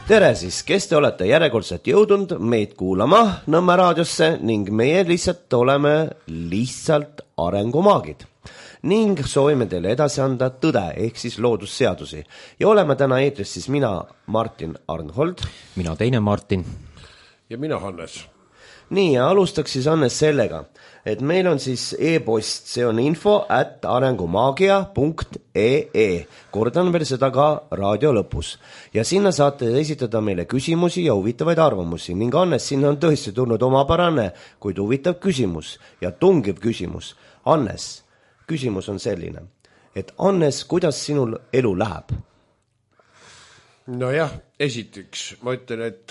Tere siis, kes te olete järjekordselt jõudnud meid kuulama Nõmme raadiosse ning meie oleme lihtsalt arengumaagid ning soovime teile edasi anda tõde ehk siis loodusseadusi. Ja oleme täna eetris siis mina, Martin Arnhold. Mina teine Martin. Ja mina Hannes. Nii, ja alustaks siis Hannes sellega, et meil on siis e-post, see on info@arengumaagia.ee. Kordan veel seda ka raadio lõpus. Ja sinna saate esitada meile küsimusi ja huvitavaid arvamusi ning Hannes, sinna on tõesti tulnud omapärane, kuid huvitav küsimus ja tungiv küsimus. Hannes, küsimus on selline, et Hannes, kuidas sinul elu läheb? Nojah, esiteks ma ütlen, et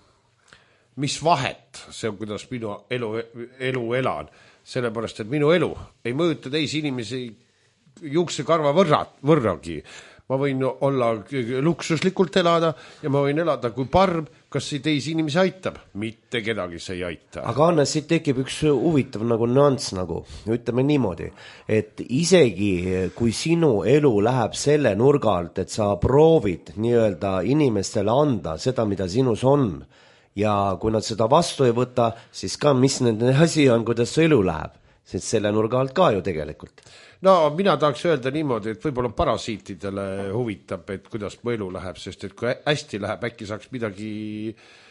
mis vahet see on, kuidas minu elu elan, sellepärast, et minu elu ei mõjuta teisi inimesi juuksekarva võrragi. Ma võin olla luksuslikult elada ja ma võin elada kui parm, kas see teisi inimesi aitab? Mitte kedagi see ei aita. Aga Hannes, siit tekib üks huvitav nüanss, ütleme niimoodi, et isegi kui sinu elu läheb selle nurga alt, et sa proovid nii-öelda inimestele anda seda, mida sinus on, ja kui nad seda vastu ei võta, siis ka mis nende asi on, kuidas su elu läheb, sest selle nurga alt ka ju tegelikult. No mina tahaks öelda niimoodi, et võib-olla parasiitidele huvitab, et kuidas mu elu läheb, sest et kui hästi läheb, äkki saaks midagi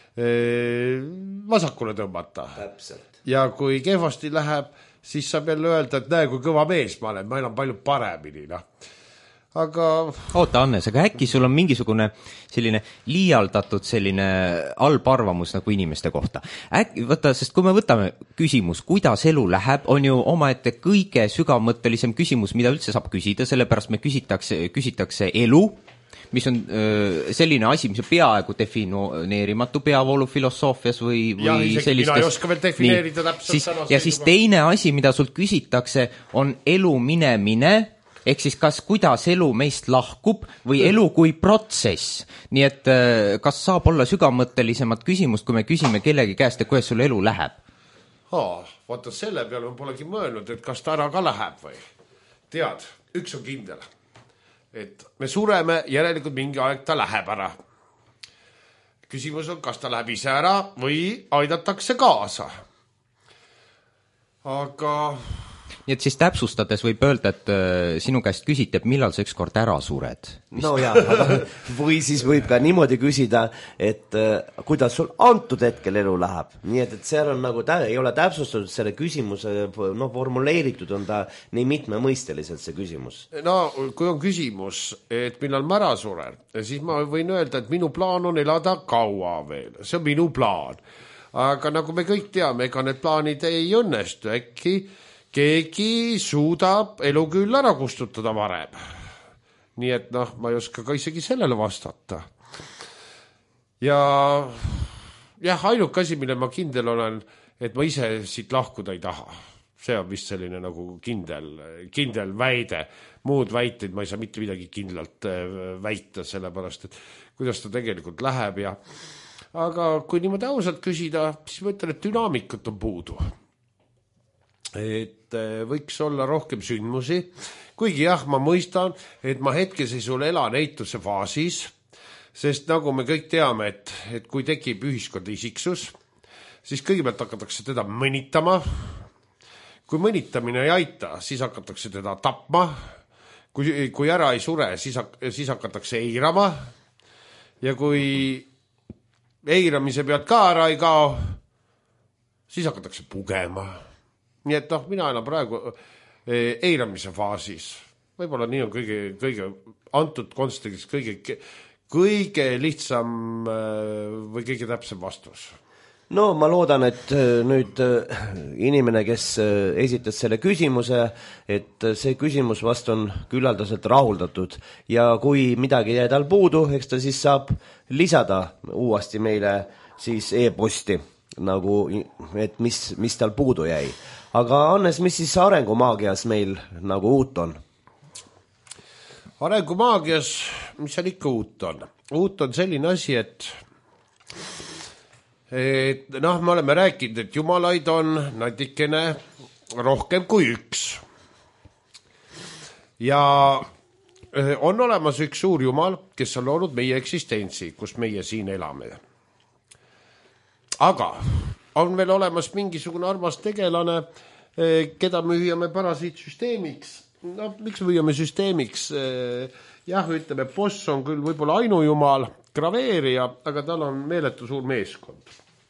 vasakule tõmbata. Täpselt. Ja kui kehvasti läheb, siis saab jälle öelda, et näe, kui kõva mees ma olen, ma elan palju paremini. Aga... Oota, Hannes, aga äkki sul on mingisugune selline liialdatud selline halb arvamus nagu inimeste kohta. Võta, sest kui me võtame küsimus, kuidas elu läheb, on ju omaette kõige sügavmõttelisem küsimus, mida üldse saab küsida, sellepärast me küsitakse elu, mis on selline asi, mis on peaaegu defineerimatu peavoolu filosoofias või sellistes... Mina ei oska veel defineerida täpselt sõna. Ja siis teine asi, mida sult küsitakse, on elu minemine, ehk siis kas kuidas elu meist lahkub või elu kui protsess. Nii et kas saab olla sügavmõttelisemat küsimust, kui me küsime kellegi käest, et kuidas sul elu läheb? Vaata selle peale ma polegi mõelnud, et kas ta ära ka läheb või. Tead, üks on kindel, et me sureme, järelikult mingi aeg ta läheb ära. Küsimus on, kas ta läheb ise ära või aidatakse kaasa. Aga... Nii et siis täpsustades võib öelda, et sinu käest küsiti, et millal sa ükskord ära sured? No jah, või siis võib ka niimoodi küsida, et kuidas sul antud hetkel elu läheb. Nii et seal on ei ole täpsustatud selle küsimuse, formuleeritud on ta nii mitmemõisteliselt see küsimus. No, kui on küsimus, et millal ma ära suren, siis ma võin öelda, et minu plaan on elada kaua veel. See on minu plaan. Aga nagu me kõik teame, ega need plaanid ei õnnestu, äkki keegi suudab elu küll ära kustutada varem. Nii et ma ei oska ka isegi sellele vastata. Ja ainuke asi, mille ma kindel olen, et ma ise siit lahkuda ei taha. See on vist selline nagu kindel väide. Muud väiteid ma ei saa mitte midagi kindlalt väita, sellepärast, et kuidas ta tegelikult läheb. Aga kui niimoodi ausalt küsida, siis ma ütlen, et dünaamikut on puudu. Et võiks olla rohkem sündmusi, kuigi ma mõistan, et ma hetkeseisul elan eituse faasis, sest nagu me kõik teame, et kui tekib ühiskond isiksus, siis kõigepealt hakatakse teda mõnitama. Kui mõnitamine ei aita, siis hakatakse teda tapma. Kui ära ei sure, siis hakatakse eirama. Ja kui eiramise pealt ka ära ei kao, siis hakatakse pugema. Nii et mina elan praegu eiramise faasis. Võib-olla nii on kõige antud kontekstis kõige lihtsam või kõige täpsem vastus. No ma loodan, et nüüd inimene, kes esitas selle küsimuse, et see küsimus vast on küllaldaselt rahuldatud ja kui midagi jäi tal puudu, eks ta siis saab lisada uuesti meile siis e-posti, et mis tal puudu jäi. Aga Hannes, mis siis arengumaagias meil uut on? Arengumaagias, mis seal ikka uut on? Uut on selline asi, et me oleme rääkinud, et jumalaid on natikene rohkem kui üks. Ja on olemas üks suur jumal, kes on loonud meie eksistentsi, kus meie siin elame. Aga on veel olemas mingisugune armas tegelane, keda me hüüame parasiitsüsteemiks. No, miks me hüüame süsteemiks? Jah, ütleme, boss on küll võib-olla ainujumal, graveerija, aga tal on meeletu suur meeskond,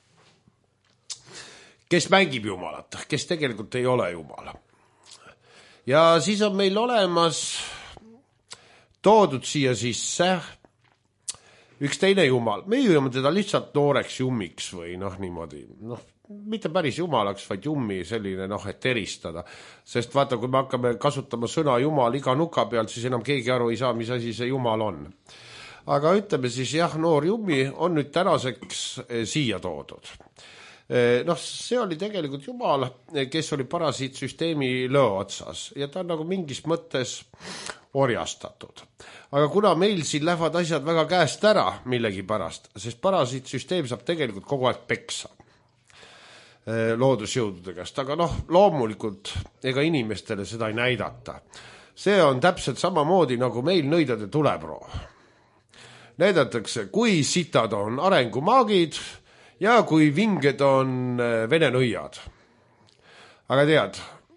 kes mängib jumalat, kes tegelikult ei ole jumal. Ja siis on meil olemas toodud siia sisse üks teine jumal. Me hüüame teda lihtsalt nooreks jummiks või niimoodi, mitte päris jumalaks, vaid jummi selline, et eristada. Sest vaata, kui me hakkame kasutama sõna jumal iga nuka pealt, siis enam keegi aru ei saa, mis asi see jumal on. Aga ütleme siis, jah, noor jummi on nüüd tänaseks siia toodud. See oli tegelikult jumal, kes oli parasiitsüsteemi lõo otsas ja ta on nagu mingis mõttes orjastatud. Aga kuna meil siin lähevad asjad väga käest ära millegi pärast, sest parasiitsüsteem saab tegelikult kogu aeg peksa loodusjõudude käest, aga loomulikult ega inimestele seda ei näidata. See on täpselt samamoodi nagu meil nõidade tuleproo. Näidatakse, kui sitad on arengumaagid ja kui vinged on vene nõiad. Aga tead,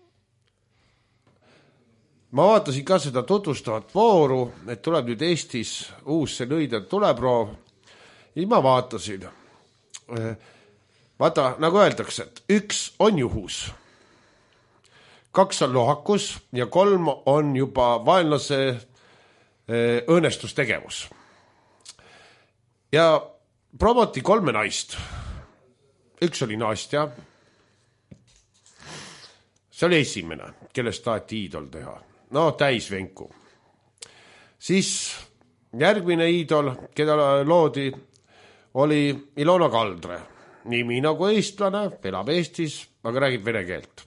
ma vaatasin ka seda tutvustavat vooru, et tuleb nüüd Eestis uus see nõidade tuleproo. Ja ma vaatasin. Vaata, nagu öeldakse, et 1 on juhus, 2 on lohakus ja 3 on juba vaenlase õõnestustegevus. Ja promoti 3 naist. 1 oli Nastja. See oli esimene, kellest taheti iidol teha. Täis venku. Siis järgmine iidol, keda loodi, oli Ilona Kaldre. Nimi nagu eestlane, elab Eestis, aga räägib vene keelt.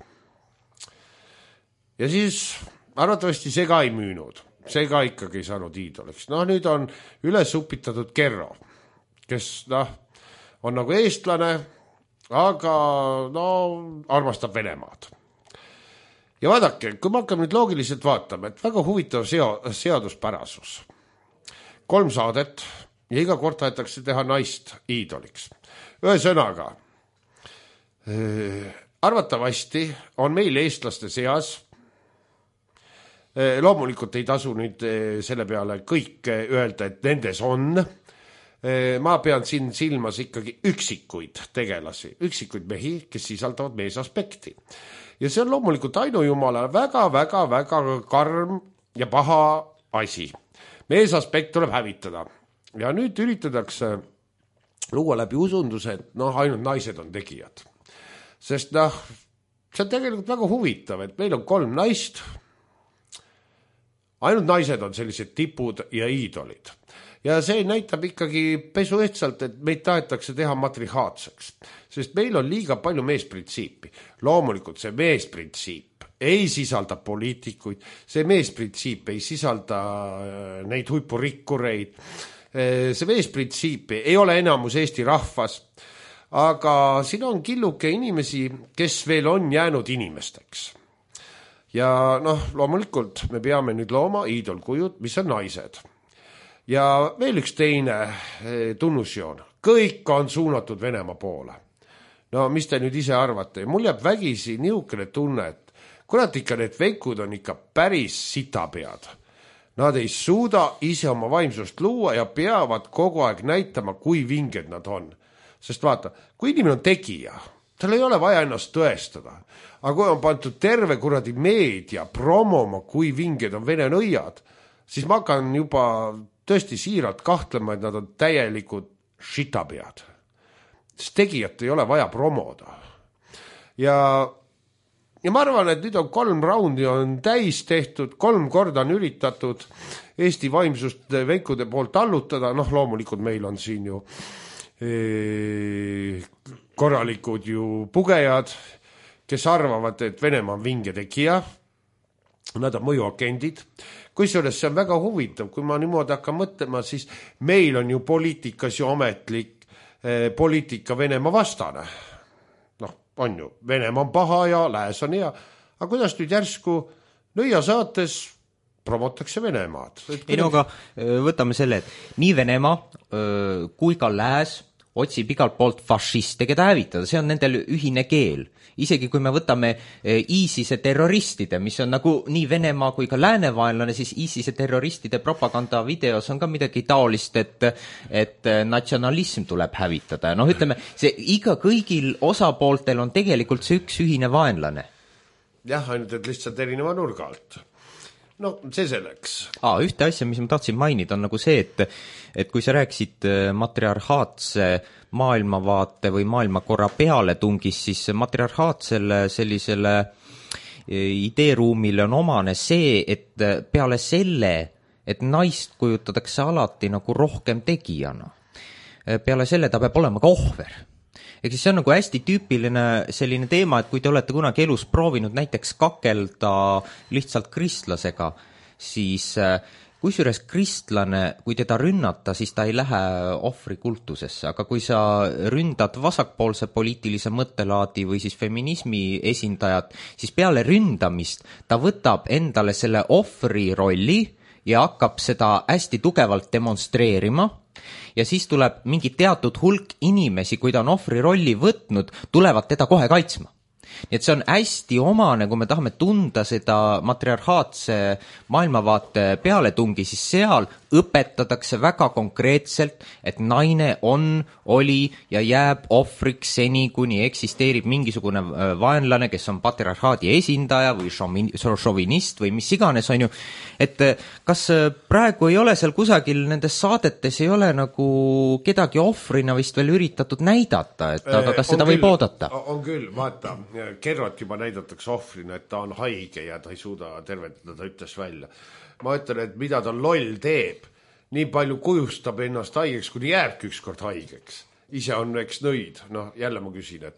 Ja siis arvatavasti see ka ei müünud. See ka ikkagi ei saanud iidoliks. Nüüd on üles upitatud Kerro, kes on nagu eestlane, aga armastab Venemaad. Ja vaadake, kui me hakkame nüüd loogiliselt vaatama, et väga huvitav seaduspärasus. 3 saadet ja iga kord tahetakse teha naist iidoliks. Ühesõnaga, arvatavasti on meil eestlaste seas, loomulikult ei tasu nüüd selle peale kõik öelda, et nendes on. Ma pean siin silmas ikkagi üksikuid tegelasi, üksikuid mehi, kes sisaldavad meesaspekti. Ja see on loomulikult ainujumala väga karm ja paha asi. Meesaspekt tuleb hävitada. Ja nüüd üritatakse luua läbi usunduse, et ainult naised on tegijad. Sest see on tegelikult väga huvitav, et meil on 3 naist, ainult naised on sellised tipud ja iidolid. Ja see näitab ikkagi pesuehtsalt, et meid tahetakse teha matrihaatseks, sest meil on liiga palju meesprintsiipi. Loomulikult see meesprintsiip ei sisalda poliitikuid, see meesprintsiip ei sisalda neid huipurikkureid, see meesprintsiip ei ole enamus Eesti rahvas, aga siin on killuke inimesi, kes veel on jäänud inimesteks. Ja loomulikult me peame nüüd looma iidolkujud, mis on naised. Ja veel üks teine tunnusjoon. Kõik on suunatud Venemaa poole. Mis te nüüd ise arvate? Mul jääb vägisi niisugune tunne, et kurat ikka need venkud on ikka päris sitapead. Nad ei suuda ise oma vaimsust luua ja peavad kogu aeg näitama, kui vinged nad on. Sest vaata, kui inimene on tegija, tal ei ole vaja ennast tõestada. Aga kui on pandud terve kuradi meedia promoma, kui vinged on vene nõiad, siis ma hakkan juba tõesti siiralt kahtlema, et nad on täielikud shitapead. Sest tegijat ei ole vaja promoda. Ja ma arvan, et nüüd on 3 raundi on täis tehtud, 3 korda on üritatud Eesti vaimsust venkude poolt allutada. Loomulikult meil on siin ju korralikud ju pugejad, kes arvavad, et Venemaa on vinge tegija. Nad on mõjuagendid. Kusjuures see on väga huvitav, kui ma niimoodi hakkan mõtlema, siis meil on ju poliitikas ju ametlik poliitika Venemaa vastane. On ju, Venemaa on paha ja lääs on hea. Aga kuidas nüüd järsku nõia saates promotakse Venemaad. Ei no aga võtame selle, et nii Venemaa kui ka lääs otsib igalt poolt fašiste, keda hävitada, see on nendel ühine keel. Isegi kui me võtame ISISe terroristide, mis on nagu nii Venemaa kui ka läänevaenlane, siis ISISe terroristide propaganda videos on ka midagi taolist, et natsionalism tuleb hävitada. Ja noh, ütleme, see kõigil osapooltel on tegelikult see üks ühine vaenlane. Jah, ainult et lihtsalt erineva nurga alt. No, see selleks. Ühte asja, mis ma tahtsin mainida, on nagu see, et kui sa rääkisid matriarhaatse maailmavaate või maailmakorra peale tungis, siis matriarhaatsele sellisele ideeruumile on omane see, et peale selle, et naist kujutatakse alati nagu rohkem tegijana. Peale selle ta peab olema ka ohver. Ehk siis see on nagu hästi tüüpiline selline teema, et kui te olete kunagi elus proovinud näiteks kakelda lihtsalt kristlasega, siis kusjuures kristlane, kui teda rünnata, siis ta ei lähe ohvrikultusesse, aga kui sa ründad vasakpoolse poliitilise mõttelaadi või siis feminismi esindajad, siis peale ründamist ta võtab endale selle ohvri rolli ja hakkab seda hästi tugevalt demonstreerima ja siis tuleb mingi teatud hulk inimesi, kui ta on ohvri rolli võtnud, tulevad teda kohe kaitsma. Nii et see on hästi omane, kui me tahame tunda seda matriarhaatse maailmavaate pealetungi, siis seal õpetatakse väga konkreetselt, et naine oli ja jääb ohvriks seni, kuni eksisteerib mingisugune vaenlane, kes on patriarhaadi esindaja või šovinist või mis iganes, on ju. Et kas praegu ei ole seal kusagil nendes saadetes ei ole nagu kedagi ohvrina vist veel üritatud näidata, et aga kas seda võib oodata? On küll, vaata, Kerrot juba näidatakse ohvrina, et ta on haige ja ta ei suuda tervetada, ta ütles välja. Ma ütlen, et mida ta loll teeb, nii palju kujustab ennast haigeks, kuni jääbki ükskord haigeks. Ise on eks nõid, jälle ma küsin,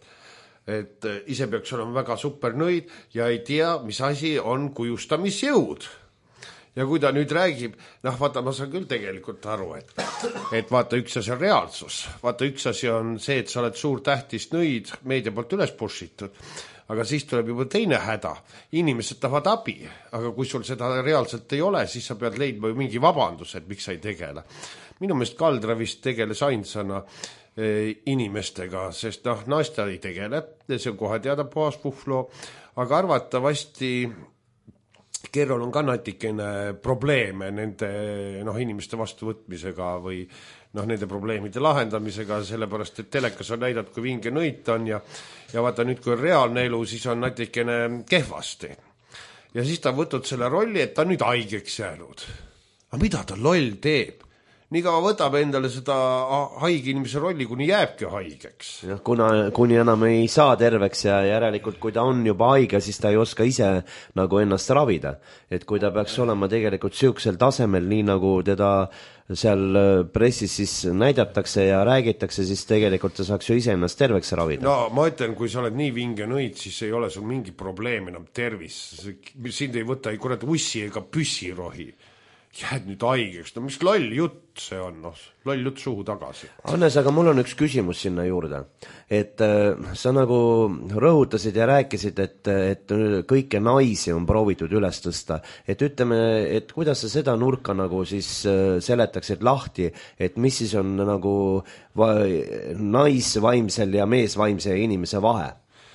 et ise peaks olema väga super nõid ja ei tea, mis asi on kujustamisjõud. Ja kui ta nüüd räägib, vaata, ma saan küll tegelikult aru, et vaata, üks asi on reaalsus. Vaata, üks asi on see, et sa oled suur tähtis nõid meedia poolt üles pushitud, aga siis tuleb juba teine häda. Inimesed tahavad abi, aga kui sul seda reaalselt ei ole, siis sa pead leidma mingi vabandus, et miks sa ei tegele. Minu meelest Kaldra vist tegeles ainsana inimestega, sest naista ei tegele, see on kohe teada puhas puhlo, aga arvatavasti Kerrol on ka natikene probleeme nende inimeste vastuvõtmisega või nende probleemide lahendamisega, sellepärast, et telekas on näidanud, kui vinge nõit on ja vaata nüüd, kui on reaalne elu, siis on natikene kehvasti. Ja siis ta on võtnud selle rolli, et ta on nüüd haigeks jäänud. Aga mida ta loll teeb? Nii kaua võtab endale seda haige inimese rolli, kuni jääbki haigeks. Kuni enam ei saa terveks ja järelikult, kui ta on juba haige, siis ta ei oska ise nagu ennast ravida. Et kui ta peaks olema tegelikult sihukesel tasemel, nii nagu teda seal pressis siis näidatakse ja räägitakse, siis tegelikult ta saaks ju ise ennast terveks ravida. No ma ütlen, kui sa oled nii vinge nõid, siis ei ole sul mingi probleem enam tervis. Sind ei võta ei kurat ussi ega püssirohi. Jääd nüüd haigeks, mis loll jutt see on, loll jutt suhu tagasi. Hannes, aga mul on üks küsimus sinna juurde, et sa nagu rõhutasid ja rääkisid, et kõike naisi on proovitud üles tõsta, et ütleme, et kuidas sa seda nurka nagu siis seletaksid lahti, et mis siis on nagu naisvaimsel ja meesvaimse inimese vahe?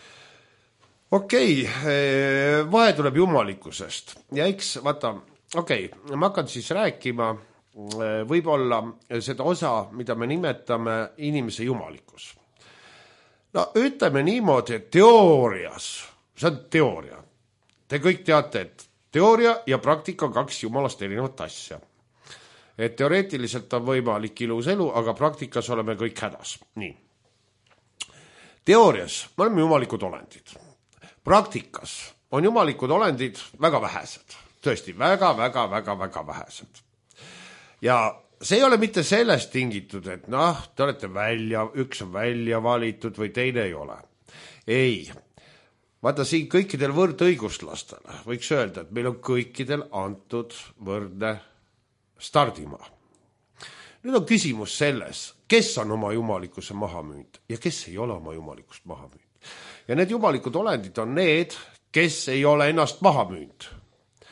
Okei, vahe tuleb jumalikkusest ja eks vaata, ma hakkan siis rääkima võib-olla seda osa, mida me nimetame inimese jumalikkus. Ütleme niimoodi, et teoorias, see on teooria. Te kõik teate, et teooria ja praktika on kaks jumalast erinevat asja. Et teoreetiliselt on võimalik ilus elu, aga praktikas oleme kõik hädas. Nii. Teoorias me oleme jumalikud olendid. Praktikas on jumalikud olendid väga vähesed. Tõesti, väga vähesed. Ja see ei ole mitte sellest tingitud, et te olete üks on välja valitud või teine ei ole. Ei. Vaata siin kõikidel võrdõiguslastele võiks öelda, et meil on kõikidel antud võrdne stardimaa. Nüüd on küsimus selles, kes on oma jumalikkuse maha müünud ja kes ei ole oma jumalikkust maha müünud. Ja need jumalikud olendid on need, kes ei ole ennast maha müünud.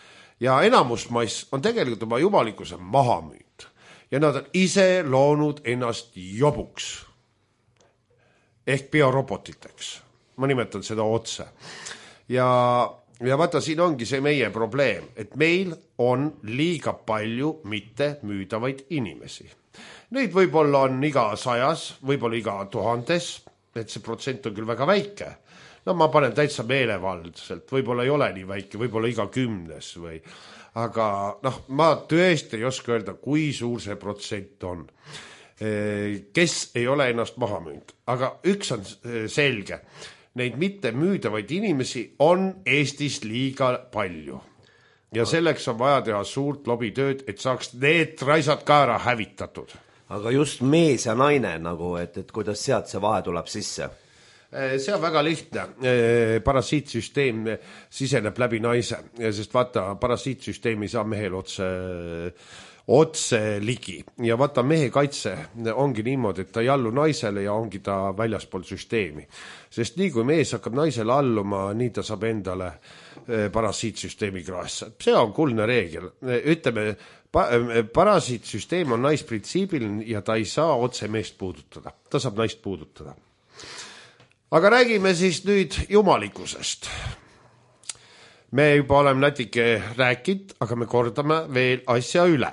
ja enamus mass on tegelikult oma jumalikkuse maha müünud ja nad on ise loonud ennast jobuks ehk biorobotiteks. Ma nimetan seda otse. Ja vaata, siin ongi see meie probleem, et meil on liiga palju mitte müüdavaid inimesi. Neid võib-olla on iga 100, võib-olla iga 1000, et see protsent on küll väga väike. No ma panen täitsa meelevaldselt, võib-olla ei ole nii väike, võib-olla iga 10 või... Aga ma tõesti ei oska öelda, kui suur see protsent on, kes ei ole ennast maha müünud. Aga üks on selge, neid mitte müüdavaid inimesi on Eestis liiga palju. Ja selleks on vaja teha suurt lobitööd, et saaks need raisad ka ära hävitatud. Aga just mees ja naine nagu, et kuidas sealt see vahe tuleb sisse? See on väga lihtne. Parasiitsüsteem siseneb läbi naise, sest vaata, parasiitsüsteemi saa mehel otse ligi. Ja vaata, mehe kaitse ongi niimoodi, et ta ei allu naisele ja ongi ta väljaspool süsteemi. Sest nii kui mees hakkab naisele alluma, nii ta saab endale parasiitsüsteemi kraassa. See on kuldne reegel. Ütleme, parasiitsüsteem on naisprintsiibiline ja ta ei saa otse meest puudutada. Ta saab naist puudutada. Aga räägime siis nüüd jumalikkusest. Me juba oleme natuke rääkinud, aga me kordame veel asja üle.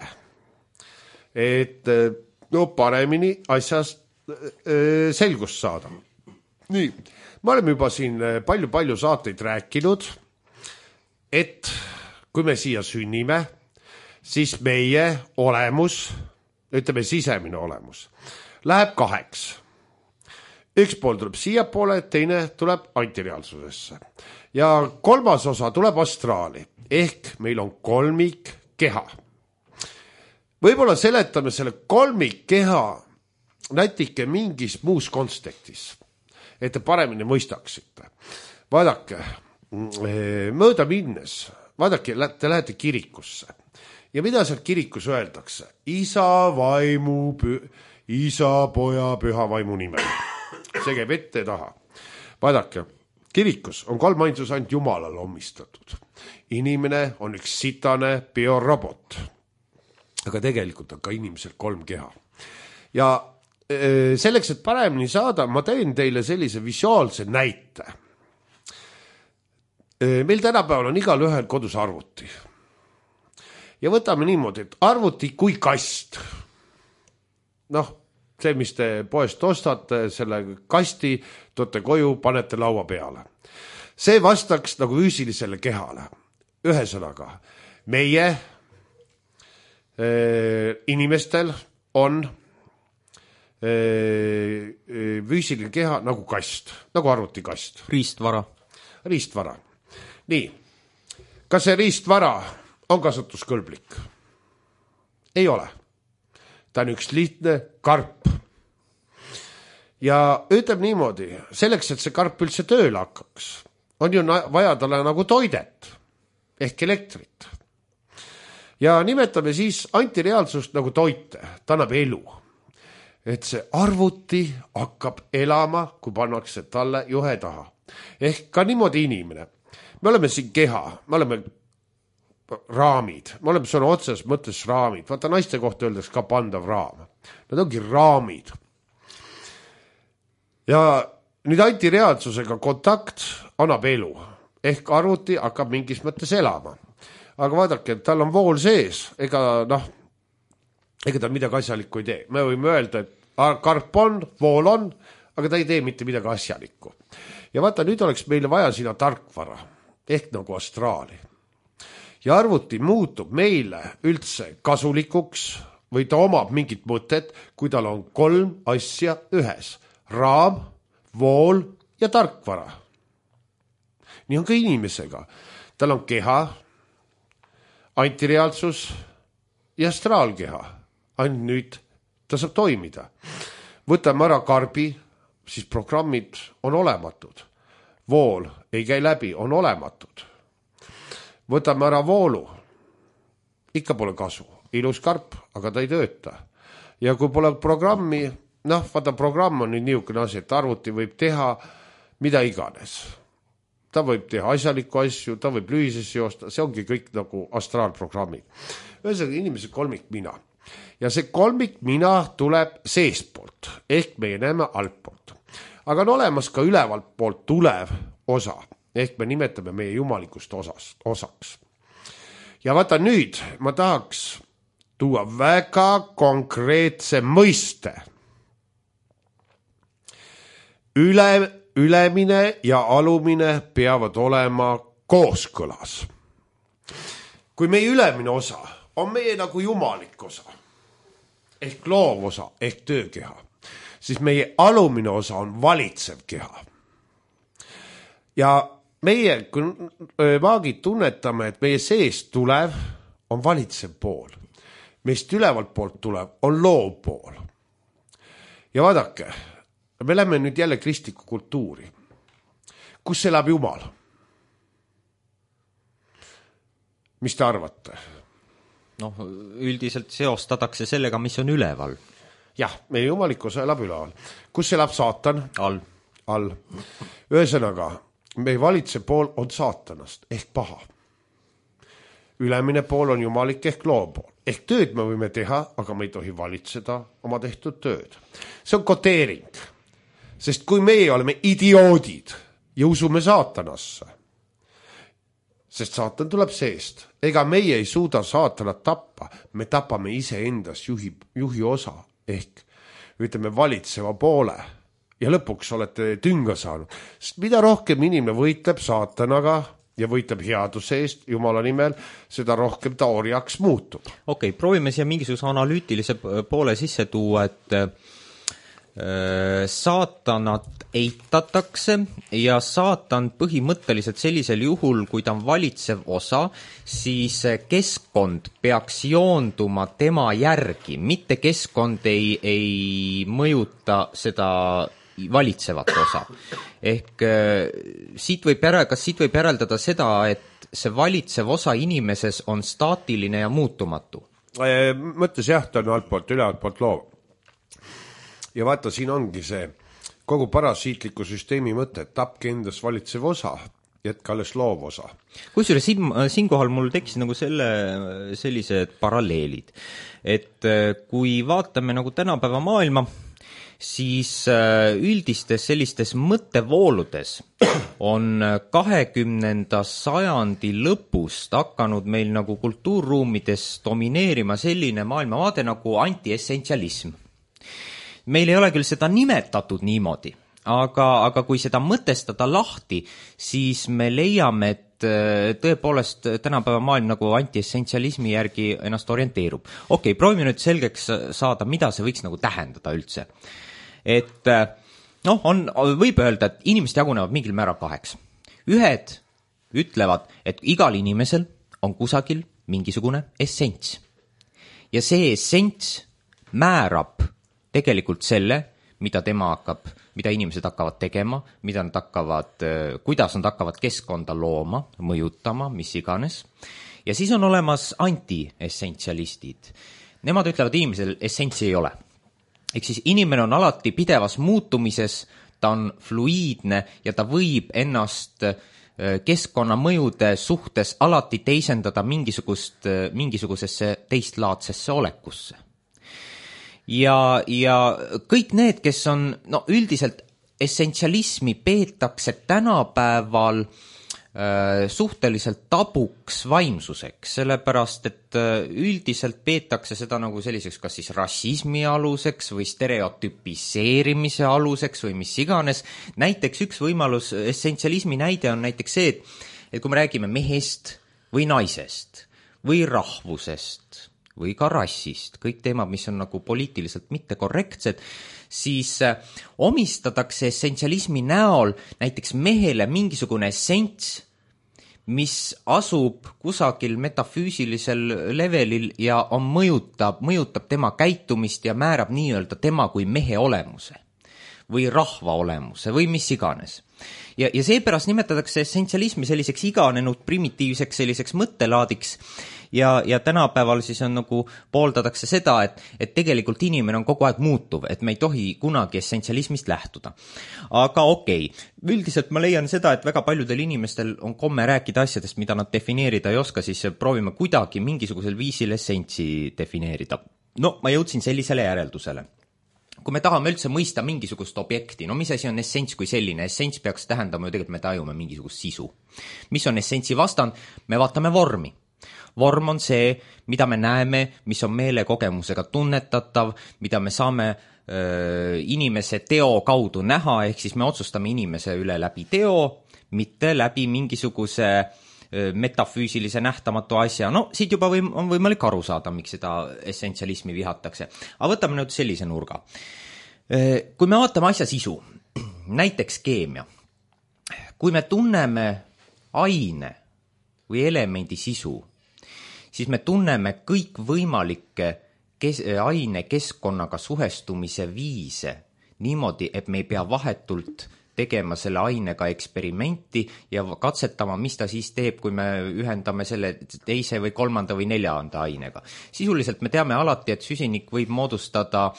Et paremini asjast selgust saada. Nii, me oleme juba siin palju saateid rääkinud, et kui me siia sünnime, siis meie olemus, ütleme sisemine olemus, läheb 2. Üks pool tuleb siia poole, teine tuleb antireaalsusesse. Ja 3. osa tuleb astraali, ehk meil on kolmikkeha. Võib-olla seletame selle kolmikkeha natuke mingis muus kontekstis, et te paremini mõistaksite. Vaadake, mööda minnes, vaadake, te lähete kirikusse. Ja mida seal kirikus öeldakse? Isa, poja, püha vaimu nimel. See käib ette ja taha. Vaadake, kirikus on 3 ainsus ainult Jumalale omistatud. Inimene on üks sitane biorobot. Aga tegelikult on ka inimesel 3 keha. Ja selleks, et paremini saada, ma teen teile sellise visuaalse näite. Meil tänapäeval on igal ühel kodus arvuti. Ja võtame niimoodi, et arvuti kui kast. See, mis te poest ostate, selle kasti, toote koju, panete laua peale. See vastaks nagu füüsilisele kehale. Ühesõnaga, meie inimestel on füüsiline keha nagu kast, nagu arvutikast. Riistvara. Nii, kas see riistvara on kasutuskõlblik? Ei ole. Ta on üks lihtne karp. Ja ütleb niimoodi, selleks, et see karp üldse tööle hakkaks, on ju vaja talle nagu toidet, ehk elektrit. Ja nimetame siis antireaalsust nagu toite, ta annab elu. Et see arvuti hakkab elama, kui pannakse talle juhe taha. Ehk ka niimoodi inimene. Me oleme siin keha, me oleme raamid, me oleme sõna otses mõttes raamid, vaata naiste kohta öeldes ka pandav raam. Nad ongi raamid. Ja nüüd antireaalsusega kontakt annab elu, ehk arvuti hakkab mingis mõttes elama. Aga vaadake, et tal on vool sees, ega ta midagi asjalikku ei tee. Me võime öelda, et karp on, vool on, aga ta ei tee mitte midagi asjalikku. Ja vaata, nüüd oleks meile vaja sinna tarkvara, ehk nagu astraali. Ja arvuti muutub meile üldse kasulikuks või ta omab mingit mõtet, kui tal on 3 asja ühes. Raam, vool ja tarkvara. Nii on ka inimesega. Tal on keha, antireaalsus ja astraalkeha. Ainult nüüd ta saab toimida. Võtame ära karbi, siis programmid on olematud. Vool ei käi läbi, on olematud. Võtame ära voolu, ikka pole kasu. Ilus karp, aga ta ei tööta. Ja kui pole programmi, vaata programm on nüüd niisugune asi, et arvuti võib teha mida iganes. ta võib teha asjalikku asju, ta võib lühisesse joosta, see ongi kõik nagu astraalprogrammid. Ühesõnaga inimese kolmikmina. Ja see kolmikmina tuleb seestpoolt, ehk meie näeme altpoolt. Aga on olemas ka ülevalt poolt tulev osa, ehk me nimetame meie jumalikust osaks. Ja vaata nüüd, ma tahaks tuua väga konkreetse mõiste. Ülemine ja alumine peavad olema kooskõlas. Kui meie ülemine osa on meie nagu jumalik osa, ehk loov osa, ehk töökeha, siis meie alumine osa on valitsev keha. Ja meie, kui maagid tunnetame, et meie seest tulev on valitsev pool. Meist ülevalt poolt tulev on loov pool. Ja vaadake, me lähme nüüd jälle kristliku kultuuri. Kus elab Jumal? Mis te arvate? Noh, üldiselt seostatakse sellega, mis on üleval. Jah, meie jumalik osa elab üleval. Kus elab saatan? All. Ühesõnaga, meie valitsev pool on saatanast ehk paha. Ülemine pool on jumalik ehk loov pool. Ehk tööd me võime teha, aga me ei tohi valitseda oma tehtud tööd. See on koteering. Sest kui meie oleme idioodid ja usume saatanasse, sest saatan tuleb seest, ega meie ei suuda saatanat tappa, me tapame ise endas juhi osa ehk ütleme valitseva poole ja lõpuks olete tünga saanud. Sest mida rohkem inimene võitleb saatanaga ja võitleb headuse eest Jumala nimel, seda rohkem ta orjaks muutub. Okei, proovime siia mingisuguse analüütilise poole sisse tuua, et saatanat eitatakse ja saatan põhimõtteliselt sellisel juhul, kui ta on valitsev osa, siis keskkond peaks joonduma tema järgi, mitte keskkond ei mõjuta seda valitsevat osa. Ehk kas siit võib järeldada seda, et see valitsev osa inimeses on staatiline ja muutumatu? Mõttes jah, ta on altpoolt, ülealtpoolt loov. Ja vaata, siin ongi see kogu parasiitliku süsteemi mõte, et tapke endas valitsev osa, jätka alles loov osa. Kusjuures siinkohal mul tekkis nagu sellised paralleelid, et kui vaatame nagu tänapäeva maailma, siis üldistes sellistes mõttevooludes on 20. sajandi lõpust hakanud meil nagu kultuurruumides domineerima selline maailmavaade nagu antiessentsialism. Meil ei ole küll seda nimetatud niimoodi, aga kui seda mõtestada lahti, siis me leiame, et tõepoolest tänapäeva maailm nagu antiessentsialismi järgi ennast orienteerub. Okei, proovime nüüd selgeks saada, mida see võiks nagu tähendada üldse. Et võib öelda, et inimesed jagunevad mingil määral 2. Ühed ütlevad, et igal inimesel on kusagil mingisugune essents. Ja see essents määrab tegelikult selle, mida inimesed hakkavad tegema, kuidas nad hakkavad keskkonda looma, mõjutama, mis iganes. Ja siis on olemas antiessentsialistid. Nemad ütlevad, inimesel essentsi ei ole. Ehk siis inimene on alati pidevas muutumises, ta on fluiidne ja ta võib ennast keskkonnamõjude suhtes alati teisendada mingisugusesse teistlaadsesse olekusse. Ja kõik need, kes on, üldiselt essentsialismi peetakse tänapäeval suhteliselt tabuks vaimsuseks, sellepärast, et üldiselt peetakse seda nagu selliseks kas siis rassismi aluseks või stereotüpiseerimise aluseks või mis iganes. Näiteks üks võimalus, essentsialismi näide on näiteks see, et kui me räägime mehest või naisest või rahvusest või ka rassist, kõik teemad, mis on nagu poliitiliselt mittekorrektsed, siis omistatakse essentsialismi näol näiteks mehele mingisugune essents, mis asub kusagil metafüüsilisel levelil ja mõjutab tema käitumist ja määrab nii-öelda tema kui mehe olemuse. või rahva olemuse või mis iganes. Ja seepärast nimetatakse essentsialismi selliseks iganenud primitiivseks selliseks mõttelaadiks ja tänapäeval siis on nagu pooldatakse seda, et tegelikult inimene on kogu aeg muutuv, et me ei tohi kunagi essentsialismist lähtuda. Aga okei, üldiselt ma leian seda, et väga paljudel inimestel on komme rääkida asjadest, mida nad defineerida ei oska, siis proovime kuidagi mingisugusel viisil essentsi defineerida. No, ma jõudsin sellisele järeldusele. Kui me tahame üldse mõista mingisugust objekti, no mis asi on essents kui selline? Essents peaks tähendama ju tegelikult me tajume mingisugust sisu. Mis on essentsi vastand? Me vaatame vormi. Vorm on see, mida me näeme, mis on meelekogemusega tunnetatav, mida me saame inimese teo kaudu näha, ehk siis me otsustame inimese üle läbi teo, mitte läbi mingisuguse metafüüsilise nähtamatu asja. No, siit juba on võimalik aru saada, miks seda essentsialismi vihatakse. Aga võtame nüüd sellise nurga. Kui me vaatame asja sisu, näiteks keemia, kui me tunneme aine või elemendi sisu, siis me tunneme kõik võimalikke aine keskkonnaga suhestumise viise niimoodi, et me ei pea vahetult tegema selle ainega eksperimenti ja katsetama, mis ta siis teeb, kui me ühendame selle teise või kolmanda või neljanda ainega. Sisuliselt me teame alati, et süsinik võib moodustada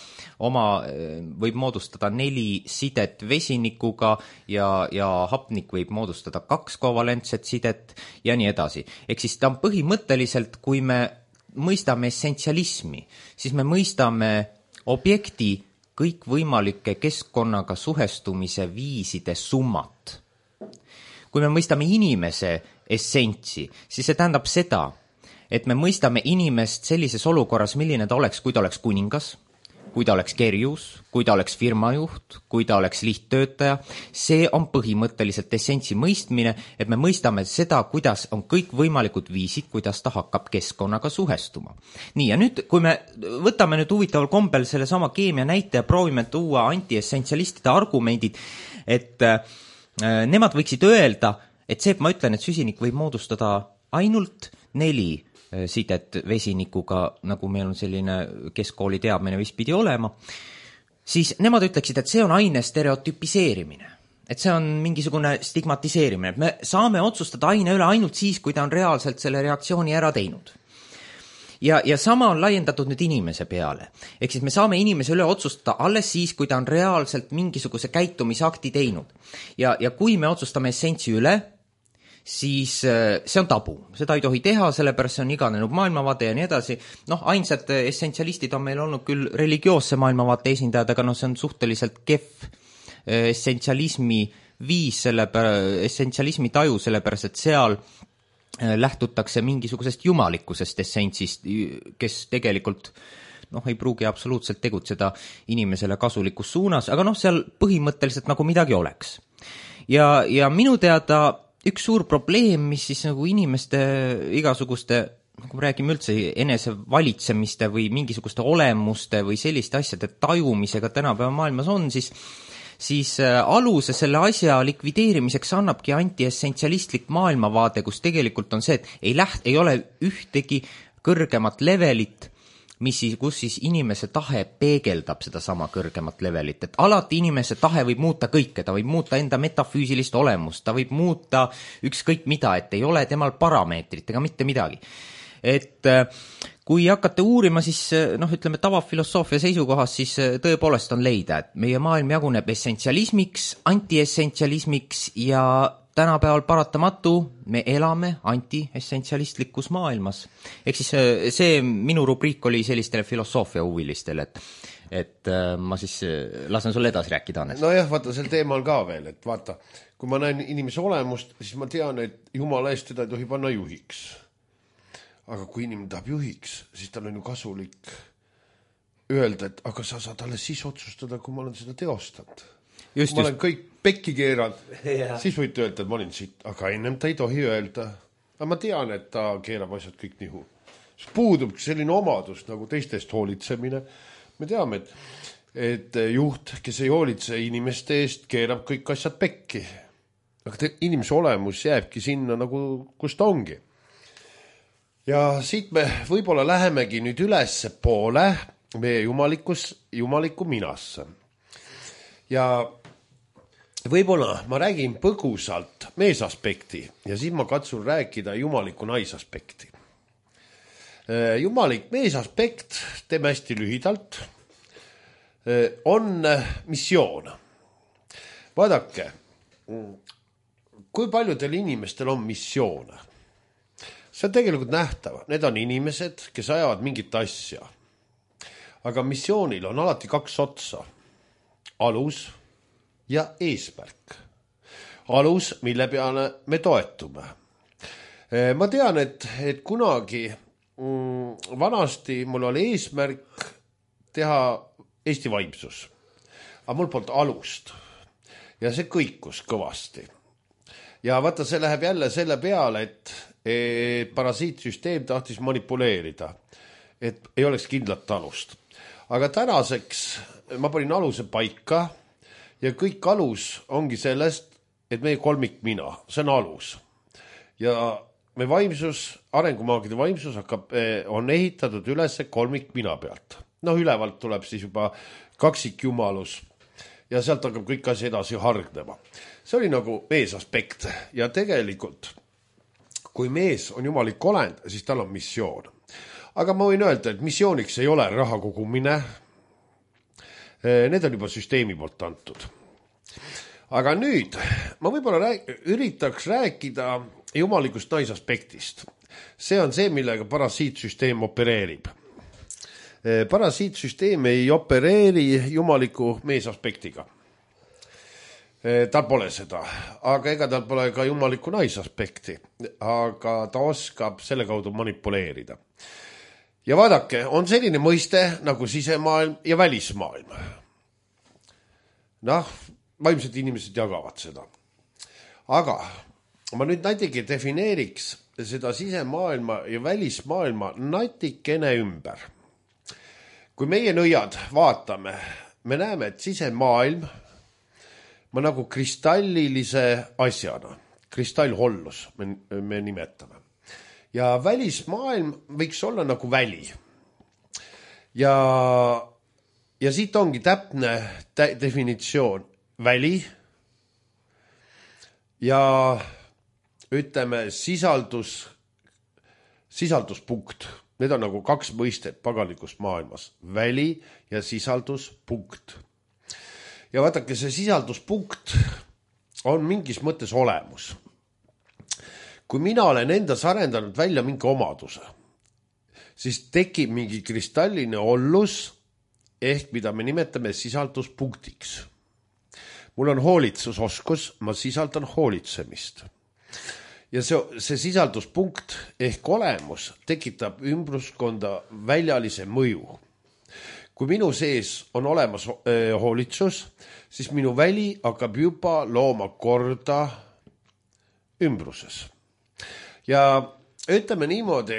4 sidet vesinikuga ja hapnik võib moodustada 2 kovalentset sidet ja nii edasi. Ehk siis ta on põhimõtteliselt, kui me mõistame essentsialismi, siis me mõistame objekti kõikvõimalike keskkonnaga suhestumise viiside summat. Kui me mõistame inimese essentsi, siis see tähendab seda, et me mõistame inimest sellises olukorras, milline ta oleks, kui ta oleks kuningas, kui ta oleks kerjus, kui ta oleks firmajuht, kui ta oleks lihttöötaja. See on põhimõtteliselt essentsi mõistmine, et me mõistame seda, kuidas on kõik võimalikud viisid, kuidas ta hakkab keskkonnaga suhestuma. Nii, ja nüüd, kui me võtame nüüd huvitaval kombel selle sama keemia näite ja proovime tuua antiessentsialistide argumendid, et nemad võiksid öelda, et see, et ma ütlen, et süsinik võib moodustada ainult 4 sidet vesinikuga, nagu meil on selline keskkooli teadmine vist pidi olema, siis nemad ütleksid, et see on aine stereotüpiseerimine. Et see on mingisugune stigmatiseerimine. Me saame otsustada aine üle ainult siis, kui ta on reaalselt selle reaktsiooni ära teinud. Ja sama on laiendatud nüüd inimese peale. Ehk siis me saame inimese üle otsustada alles siis, kui ta on reaalselt mingisuguse käitumisakti teinud. Ja kui me otsustame essentsi üle, siis see on tabu. Seda ei tohi teha, sellepärast see on iganenud maailmavaade ja nii edasi. Ainsad essentsialistid on meil olnud küll religioosse maailmavaate esindajad, aga see on suhteliselt kehv essentsialismi viis, essentsialismi taju, sellepärast et seal lähtutakse mingisugusest jumalikkusest essentsist, kes tegelikult ei pruugi absoluutselt tegutseda inimesele kasulikus suunas, aga seal põhimõtteliselt nagu midagi oleks. Ja minu teada üks suur probleem, mis siis nagu inimeste igasuguste, kui me räägime üldse enesevalitsemiste või mingisuguste olemuste või selliste asjade tajumisega tänapäeva maailmas on, siis aluse selle asja likvideerimiseks annabki antiessentsialistlik maailmavaade, kus tegelikult on see, et ei ole ühtegi kõrgemat levelit, kus siis inimese tahe peegeldab seda sama kõrgemat levelit. Et alati inimese tahe võib muuta kõike, ta võib muuta enda metafüüsilist olemust, ta võib muuta ükskõik mida, et ei ole temal parameetrit ega mitte midagi. Et kui hakata uurima, siis ütleme tavafilosoofia seisukohast, siis tõepoolest on leida, et meie maailm jaguneb essentsialismiks, antiessentsialismiks ja tänapäeval paratamatu, me elame antiessentsialistlikus maailmas. Ehk siis see minu rubriik oli sellistele filosoofia huvilistele, et ma siis lasen sulle edasi rääkida, Hannes. Nojah, vaata sel teemal ka veel, et vaata, kui ma näen inimese olemust, siis ma tean, et jumala eest teda ei tohi panna juhiks. Aga kui inimene tahab juhiks, siis tal on ju kasulik öelda, et aga sa saad alles siis otsustada, kui ma olen seda teostanud. Kui ma olen kõik pekki keeranud, siis võite öelda, et ma olin siit, aga ennem ta ei tohi öelda. Aga ma tean, et ta keerab asjad kõik nihu. Puudub selline omadus nagu teistest hoolitsemine. Me teame, et juht, kes ei hoolitse inimeste eest, keerab kõik asjad pekki. Aga inimese olemus jääbki sinna nagu, kus ta ongi. Ja siit me võib-olla lähemegi nüüd ülesse poole meie jumalikku minasse. ja võib-olla ma räägin põgusalt meesaspekti ja siis ma katsun rääkida jumaliku naisaspekti. Jumalik meesaspekt, teeme hästi lühidalt, on missioon. Vaadake, kui paljudel inimestel on missioone? See on tegelikult nähtav. Need on inimesed, kes ajavad mingit asja. Aga missioonil on alati 2 otsa. Alus ja eesmärk. Alus, mille peale me toetume. Ma tean, et kunagi vanasti mul oli eesmärk teha Eesti vaimsus. Aga mul polnud alust. Ja see kõikus kõvasti. Ja vaata, see läheb jälle selle peale, et parasiitsüsteem tahtis manipuleerida. Et ei oleks kindlat alust. Aga tänaseks ma panin aluse paika ja kõik alus ongi sellest, et meie kolmikmina, see on alus. Ja me vaimsus, arengumaagide vaimsus on ehitatud üles kolmikmina pealt. Ülevalt tuleb siis juba kaksikjumalus ja sealt hakkab kõik asi edasi hargnema. See oli nagu meesaspekt ja tegelikult, kui mees on jumalik olend, siis tal on missioon. Aga ma võin öelda, et missiooniks ei ole raha kogumine. Need on juba süsteemi poolt antud. Aga nüüd ma võib-olla üritaks rääkida jumalikust naisaspektist. See on see, millega parasiitsüsteem opereerib. Parasiitsüsteem ei opereeri jumaliku meesaspektiga. Tal pole seda, aga ega tal pole ka jumaliku naisaspekti, aga ta oskab selle kaudu manipuleerida. Ja vaadake, on selline mõiste nagu sisemaailm ja välismaailm. Vaimsed inimesed jagavad seda. Aga ma nüüd natuke defineeriks seda sisemaailma ja välismaailma natikene ümber. Kui meie nõiad vaatame, me näeme, et sisemaailm ma nagu kristallilise asjana, kristallhollus me nimetame. Ja välismaailm võiks olla nagu väli. Ja siit ongi täpne definitsioon. Väli ja ütleme sisalduspunkt. Need on nagu 2 mõistet pagalikus maailmas. Väli ja sisalduspunkt. Ja vaadake, see sisalduspunkt on mingis mõttes olemus. Kui mina olen endas arendanud välja mingi omaduse, siis tekib mingi kristalline ollus, ehk mida me nimetame sisalduspunktiks. Mul on hoolitsusoskus, ma sisaldan hoolitsemist. Ja see sisalduspunkt ehk olemus tekitab ümbruskonda väljalise mõju. Kui minu sees on olemas hoolitsus, siis minu väli hakkab juba looma korda ümbruses. Ja ütleme niimoodi,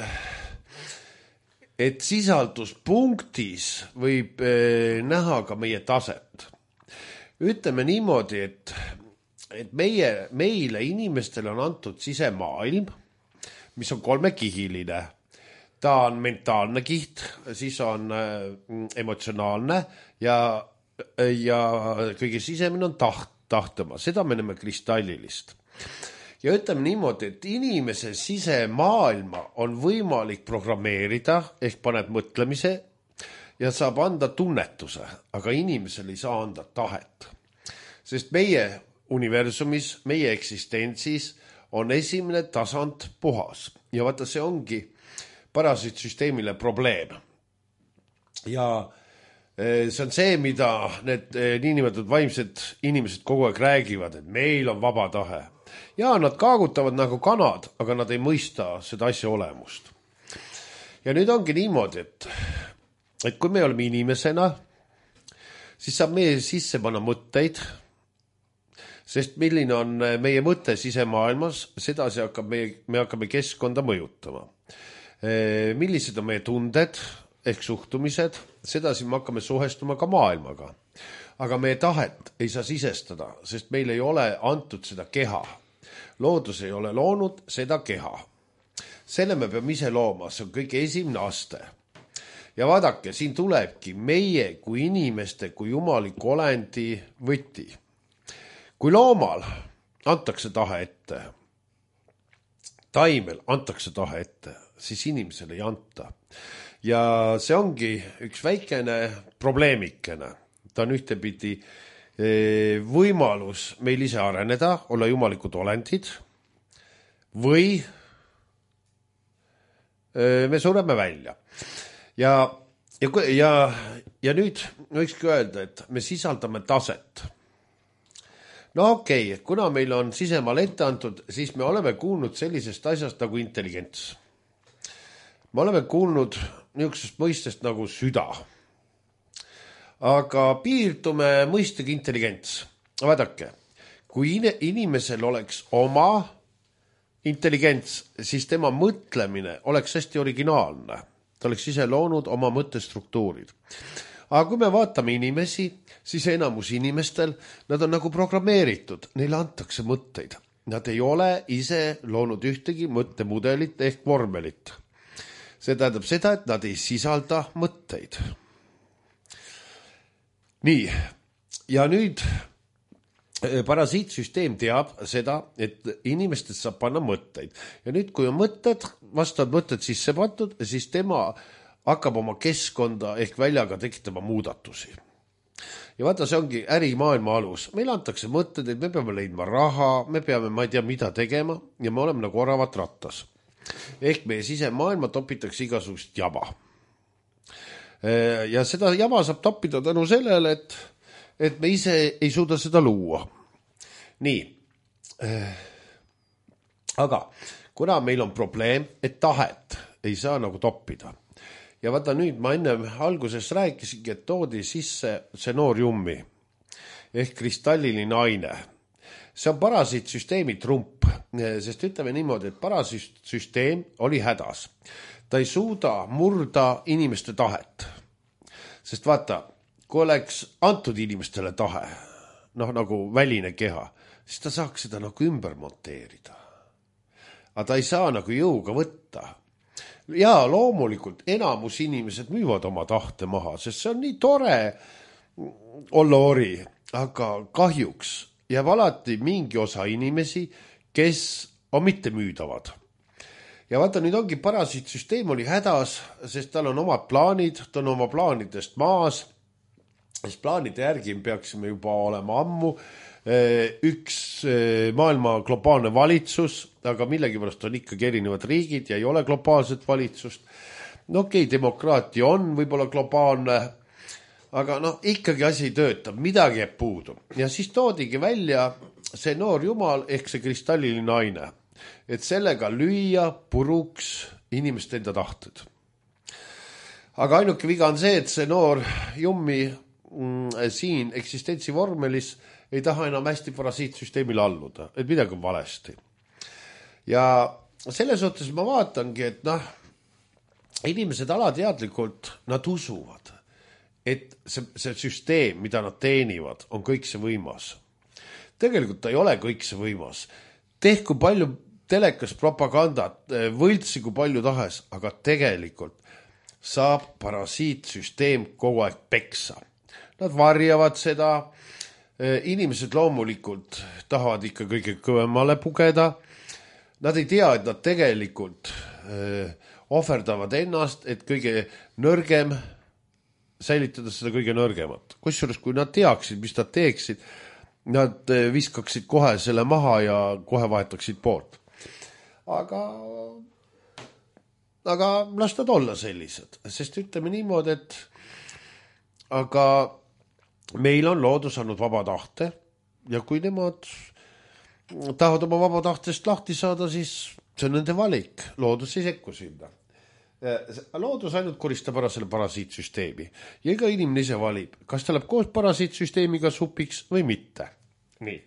et sisalduspunktis võib näha ka meie taset. Ütleme niimoodi, et meile inimestele on antud sisemaailm, mis on 3-kihiline. Ta on mentaalne kiht, siis on emotsionaalne ja kõige sisemine on tahtema. Seda me näeme kristallilist. Ja ütleme niimoodi, et inimese sisemaailma on võimalik programmeerida, ehk paned mõtlemise ja saab anda tunnetuse, aga inimesel ei saa anda tahet. Sest meie universumis, meie eksistentsis on esimene tasand puhas. Ja vaata, see ongi parasiitsüsteemile probleem. Ja see on see, mida need niinimetatud vaimsed inimesed kogu aeg räägivad, et meil on vaba tahe. Ja nad kaagutavad nagu kanad, aga nad ei mõista seda asja olemust. Ja nüüd ongi niimoodi, et kui me oleme inimesena, siis saab meie sisse panna mõtteid, sest milline on meie mõte sisemaailmas, sedasi me hakkame keskkonda mõjutama. Millised on meie tunded ehk suhtumised, sedasi me hakkame suhestuma ka maailmaga. Aga meie tahet ei saa sisestada, sest meil ei ole antud seda keha. Loodus ei ole loonud seda keha. Selle me peame ise looma, see on kõige esimene aste. ja vaadake, siin tulebki meie kui inimeste, kui jumaliku olendi võti. Kui loomal antakse tahe ette, taimel antakse tahe ette, siis inimesele ei anta. Ja see ongi üks väikene probleemikene. Ta on ühtepidi võimalus meil ise areneda, olla jumalikud olendid või me sureme välja. Ja nüüd võikski öelda, et me sisaldame taset. No okei, kuna meil on sisemaal ette antud, siis me oleme kuulnud sellisest asjast nagu intelligents. Me oleme kuulnud niisugusest mõistest nagu süda. Aga piirdume mõistega intelligents. Vaadake, kui inimesel oleks oma intelligents, siis tema mõtlemine oleks hästi originaalne. Ta oleks ise loonud oma mõttestruktuurid. Aga kui me vaatame inimesi, siis enamus inimestel, nad on nagu programmeeritud, neile antakse mõtteid. Nad ei ole ise loonud ühtegi mõttemudelit ehk vormelit. See tähendab seda, et nad ei sisalda mõtteid. Nii, ja nüüd parasiitsüsteem teab seda, et inimestest saab panna mõtteid. Ja nüüd, kui on mõtted, vastavad mõtted sisse pandud, siis tema hakkab oma keskkonda ehk väljaga tekitama muudatusi. Ja vaata, see ongi ärimaailma alus. Meil antakse mõtted, et me peame leidma raha, me peame, ma ei tea, mida tegema, ja me oleme nagu oravat rattas. Ehk meie sisemaailma topitakse igasugust jaba. Ja seda jaba saab toppida tänu sellele, et me ise ei suuda seda luua. Nii. Aga kuna meil on probleem, et tahet ei saa nagu toppida. Ja vaata nüüd, ma enne alguses rääkisingi, et toodi sisse see noor jummi ehk kristalliline aine. See on parasiitsüsteemi trump, sest ütleme niimoodi, et parasiitsüsteem oli hädas. Ta ei suuda murda inimeste tahet. Sest vaata, kui oleks antud inimestele tahe, nagu väline keha, siis ta saaks seda nagu ümber monteerida. Aga ta ei saa nagu jõuga võtta. Ja loomulikult enamus inimesed müüvad oma tahte maha, sest see on nii tore olla ori, aga kahjuks jääb alati mingi osa inimesi, kes on mitte müüdavad. Ja vaata, nüüd ongi parasiitsüsteem oli hädas, sest tal on omad plaanid, ta on oma plaanidest maas, sest plaanide järgi peaksime juba olema ammu üks maailma globaalne valitsus, aga millegipärast on ikkagi erinevad riigid ja ei ole globaalset valitsust. No okei, demokraatia on võib-olla globaalne, aga ikkagi asi töötab, midagi jääb puudu. Ja siis toodigi välja see noor jumal ehk see kristalliline aine, et sellega lüüa puruks inimeste enda tahted. Aga ainuke viga on see, et see noor jummi siin eksistentsi vormelis ei taha enam hästi parasiitsüsteemile alluda, et midagi on valesti. Ja selles suhtes ma vaatangi, et inimesed alateadlikult, nad usuvad, et see süsteem, mida nad teenivad, on kõik see võimas. Tegelikult ta ei ole kõik see võimas. Tehku palju telekas propagandat, võltsi kui palju tahes, aga tegelikult saab parasiitsüsteem kogu aeg peksa. Nad varjavad seda, inimesed loomulikult tahavad ikka kõige kõvemale pugeda. Nad ei tea, et nad tegelikult ohverdavad ennast, et kõige nõrgem säilitada seda kõige nõrgemat. Kusjuures, kui nad teaksid, mis nad teeksid, nad viskaksid kohe selle maha ja kohe vahetaksid poolt. Aga las nad olla sellised, sest ütleme niimoodi, et aga meil on loodus andnud vaba tahte ja kui nemad tahavad oma vaba tahtest lahti saada, siis see on nende valik. Loodus ei sekku sinna. Loodus ainult koristab ära selle parasiitsüsteemi ja iga inimene ise valib, kas ta läheb koos parasiitsüsteemiga supiks või mitte. Nii.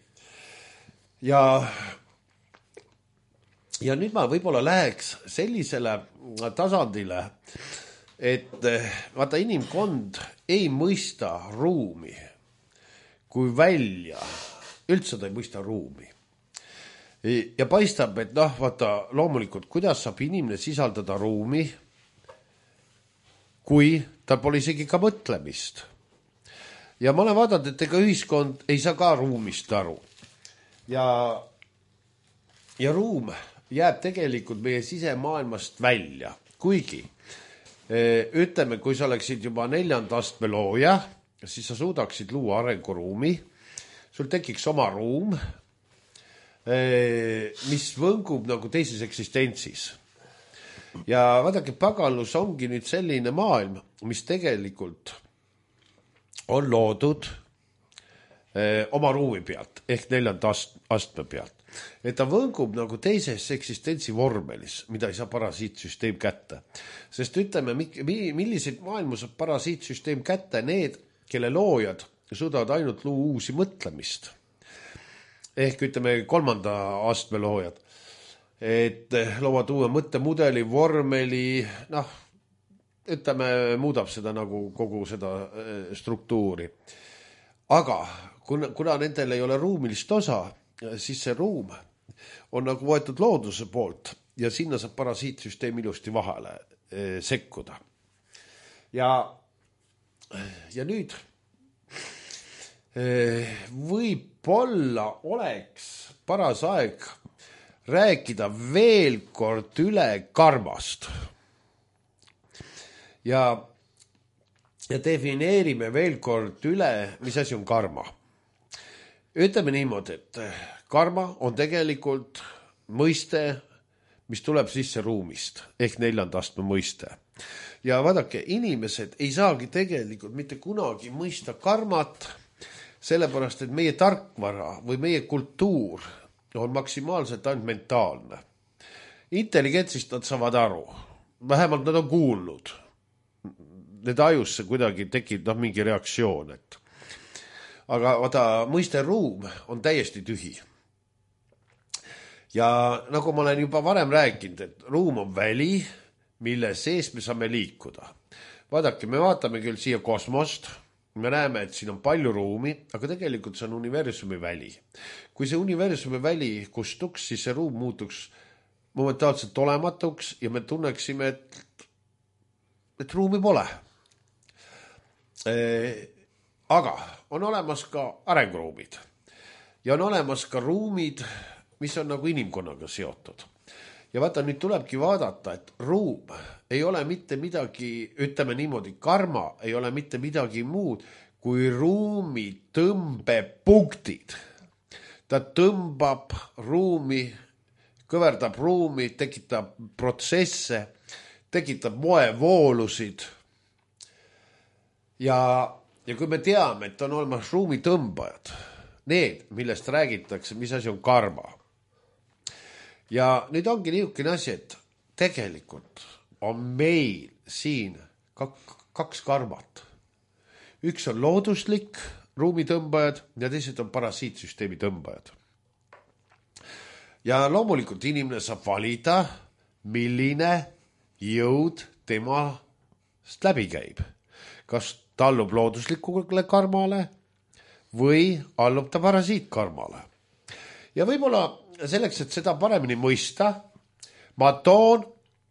Ja nüüd ma võib-olla läheks sellisele tasandile, et vaata, inimkond ei mõista ruumi kui välja, üldse ta ei mõista ruumi. Ja paistab, et vaata, loomulikult, kuidas saab inimene sisaldada ruumi, kui tal pole isegi ka mõtlemist. Ja ma olen vaadanud, et ega ühiskond ei saa ka ruumist aru. Ja ruum jääb tegelikult meie sisemaailmast välja. Kuigi, ütleme, kui sa oleksid juba 4. astme looja, siis sa suudaksid luua arenguruumi. Sul tekiks oma ruum, mis võngub nagu teises eksistentsis. Ja vaadake, paganlus ongi nüüd selline maailm, mis tegelikult on loodud oma ruumi pealt ehk 4. astme pealt. Et ta võngub nagu teises eksistentsi vormelis, mida ei saa parasiitsüsteem kätte. Sest ütleme, milliseid maailmu saab parasiitsüsteem kätte, need, kelle loojad suudavad ainult luua uusi mõtlemist. Ehk ütleme 3. astme loojad. Et loovad uue mõttemudeli, vormeli, ütleme, muudab seda nagu kogu seda struktuuri. Aga kuna nendel ei ole ruumilist osa, siis see ruum on nagu võetud looduse poolt ja sinna saab parasiitsüsteem ilusti vahele sekkuda. Ja nüüd võib-olla oleks paras aeg rääkida veel kord üle karmast. Ja defineerime veel kord üle, mis asi on karma. Ütleme niimoodi, et karma on tegelikult mõiste, mis tuleb sisse ruumist, ehk 4. astme mõiste. Ja vaadake, inimesed ei saagi tegelikult mitte kunagi mõista karmat, sellepärast, et meie tarkvara või meie kultuur on maksimaalselt ainult mentaalne. Intelligentsist nad saavad aru, vähemalt nad on kuulnud. Nende ajusse kuidagi tekib mingi reaktsioon, et aga vaata, mõiste ruum on täiesti tühi. Ja nagu ma olen juba varem rääkinud, et ruum on väli, mille sees me saame liikuda. Vaadake, me vaatame küll siia kosmost, me näeme, et siin on palju ruumi, aga tegelikult see on universumi väli. Kui see universumi väli kustuks, siis see ruum muutuks momentaalselt olematuks ja me tunneksime, et ruumi pole. Aga on olemas ka arenguruumid ja on olemas ka ruumid, mis on nagu inimkonnaga seotud. Ja vaata, nüüd tulebki vaadata, et ruum ei ole mitte midagi, ütleme niimoodi, karma ei ole mitte midagi muud kui ruumi tõmbepunktid. Ta tõmbab ruumi, kõverdab ruumi, tekitab protsesse, tekitab moevoolusid. Ja kui me teame, et on olemas ruumitõmbajad, need, millest räägitakse, mis asi on karma. Ja nüüd ongi niisugune asi, et tegelikult on meil siin 2 karmat. Üks on looduslik ruumitõmbajad ja teised on parasiitsüsteemi tõmbajad. Ja loomulikult inimene saab valida, milline jõud temast läbi käib. Kas ta allub looduslikule karmale või allub ta parasiitkarmale. Ja võib-olla selleks, et seda paremini mõista, ma toon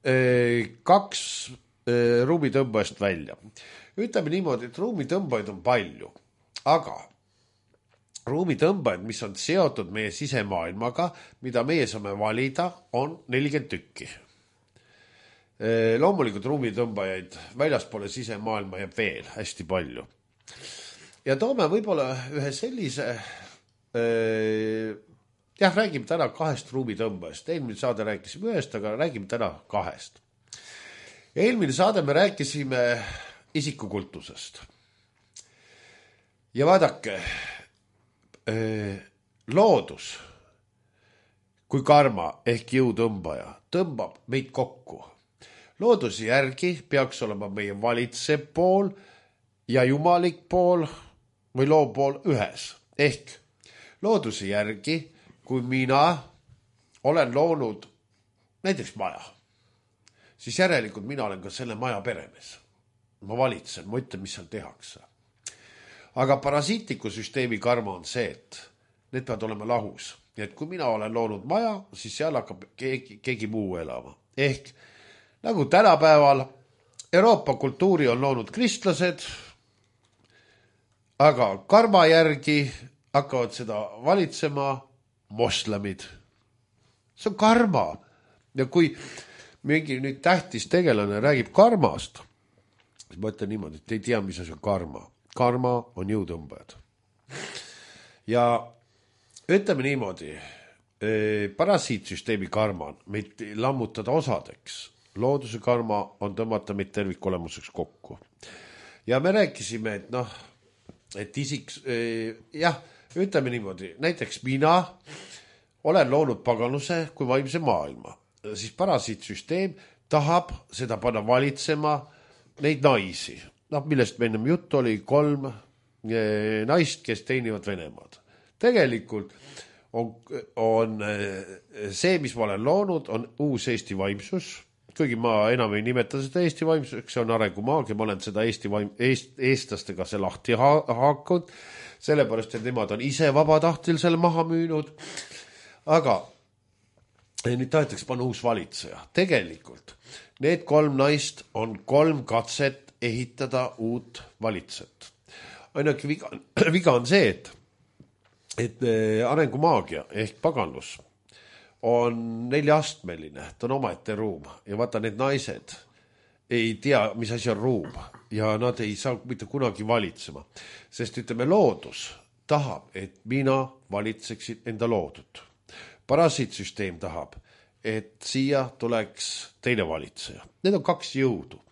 2 ruumitõmbajast välja. Ütleme niimoodi, et ruumitõmbajaid on palju, aga ruumitõmbajad, mis on seotud meie sisemaailmaga, mida meie saame valida, on 40 tükki. Loomulikult ruumitõmbajaid väljaspoole sisemaailma jääb veel hästi palju. Ja toome võib-olla ühe sellise, räägime täna 2 ruumitõmbajast. Eelmine saade rääkisime 1, aga räägime täna 2. Eelmine saade me rääkisime isikukultusest. Ja vaadake, loodus kui karma ehk jõutõmbaja tõmbab meid kokku. Looduse järgi peaks olema meie valitsev pool ja jumalik pool või loo pool ühes. Ehk looduse järgi, kui mina olen loonud näiteks maja, siis järelikult mina olen ka selle maja peremees. Ma valitsen, ma ütlen, mis seal tehakse. Aga parasiitliku süsteemi karma on see, et need peavad olema lahus. Ja et kui mina olen loonud maja, siis seal hakkab keegi muu elama. Ehk nagu tänapäeval Euroopa kultuuri on loonud kristlased, aga karma järgi hakkavad seda valitsema moslemid. See on karma. Ja kui mingi nüüd tähtis tegelane räägib karmast, siis ma ütlen niimoodi, et ei tea, mis asi on karma. Karma on jõutõmbajad. Ja ütleme niimoodi, parasiitsüsteemi karma on meid lammutada osadeks. Looduse karma on tõmmata meid tervikolemuseks kokku. Ja me rääkisime, et ütleme niimoodi, näiteks mina olen loonud paganuse kui vaimse maailma. Siis parasiitsüsteem tahab seda panna valitsema neid naisi. Millest me ennem juttu oli 3 naist, kes teenivad Venemaad. Tegelikult on see, mis ma olen loonud, on uus Eesti vaimsus. Kuigi ma enam ei nimeta seda Eesti vaimsuseks, see on arengumaag ja ma olen seda eestlastega see lahti haaknud, sellepärast, et nemad on ise vabatahtl selle maha müünud. Aga nüüd tahetakse panna uus valitseja. Tegelikult need 3 naist on 3 katset ehitada uut valitset. Ainuke viga on see, et arengumaagia ehk paganlus on 4-astmeline, ta on omaette ruum ja vaata, need naised ei tea, mis asi on ruum ja nad ei saa mitte kunagi valitsema, sest ütleme, loodus tahab, et mina valitseksin enda loodut. Parasiitsüsteem tahab, et siia tuleks teine valitseja. Need on 2 jõudu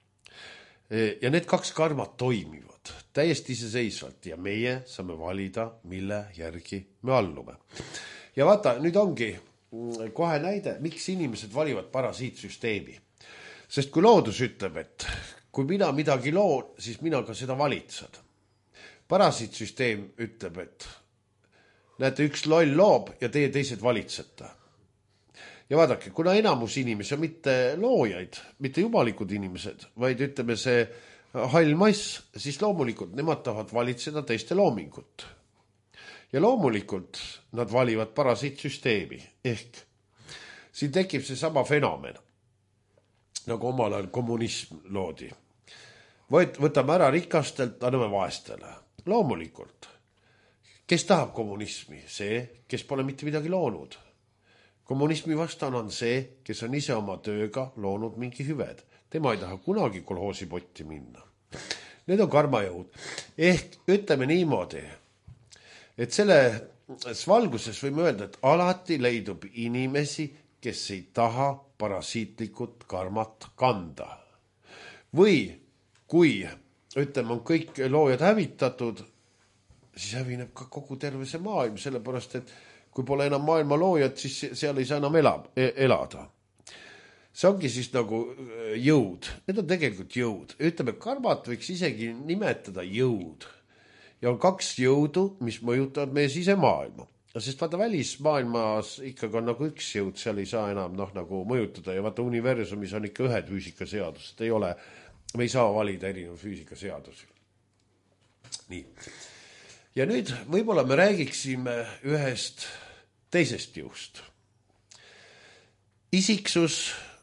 ja need 2 karmad toimivad täiesti iseseisvalt ja meie saame valida, mille järgi me allume. Ja vaata, nüüd ongi kohe näide, miks inimesed valivad parasiitsüsteemi. Sest kui loodus ütleb, et kui mina midagi loon, siis mina ka seda valitsen. Parasiitsüsteem ütleb, et näete, üks loll loob ja teie teised valitsete. Ja vaadake, kuna enamus inimesi on mitte loojaid, mitte jumalikud inimesed, vaid ütleme see hall mass, siis loomulikult nemad tahavad valitseda teiste loomingut. Ja loomulikult nad valivad parasiitsüsteemi, ehk siin tekib see sama fenomen, nagu omal ajal kommunism loodi. Võtame ära rikastelt, anname vaestele. Loomulikult, kes tahab kommunismi? See, kes pole mitte midagi loonud. Kommunismi vastan on see, kes on ise oma tööga loonud mingi hüved. Tema ei taha kunagi kolhoosipotti minna. Need on karmajõud. Ehk ütleme niimoodi, et selles valguses võime öelda, et alati leidub inimesi, kes ei taha parasiitlikult karmat kanda. Või kui, ütleme, on kõik loojad hävitatud, siis hävineb ka kogu terve see maailm, sellepärast, et kui pole enam maailma loojad, siis seal ei saa enam elada. See ongi siis nagu jõud. Need on tegelikult jõud. Ütleme, karmat võiks isegi nimetada jõud. Ja on 2 jõudu, mis mõjutavad meie sisemaailma. Sest vaata, välismaailmas ikkagi on nagu 1 jõud, seal ei saa enam nagu mõjutada. Ja vaata, universumis on ikka 1 füüsikaseadus. Ei ole, me ei saa valida erinev füüsikaseadusi. Nii. Ja nüüd võib-olla me räägiksime ühest teisest jõust. Isiksus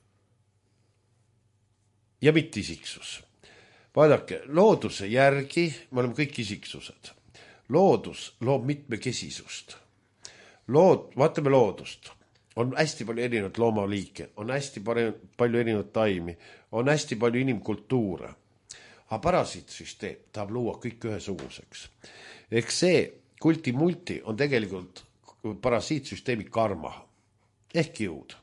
ja mitte-isiksus. Vaadake, looduse järgi me oleme kõik isiksused. Loodus loob mitmekesisust. Vaatame loodust. On hästi palju erinevat loomaliike, on hästi palju erinevat taimi, on hästi palju inimkultuure. Aga parasiitsüsteem tahab luua kõik ühesuguseks. Ehk see kulti-multi on tegelikult parasiitsüsteemi karma ehk jõud.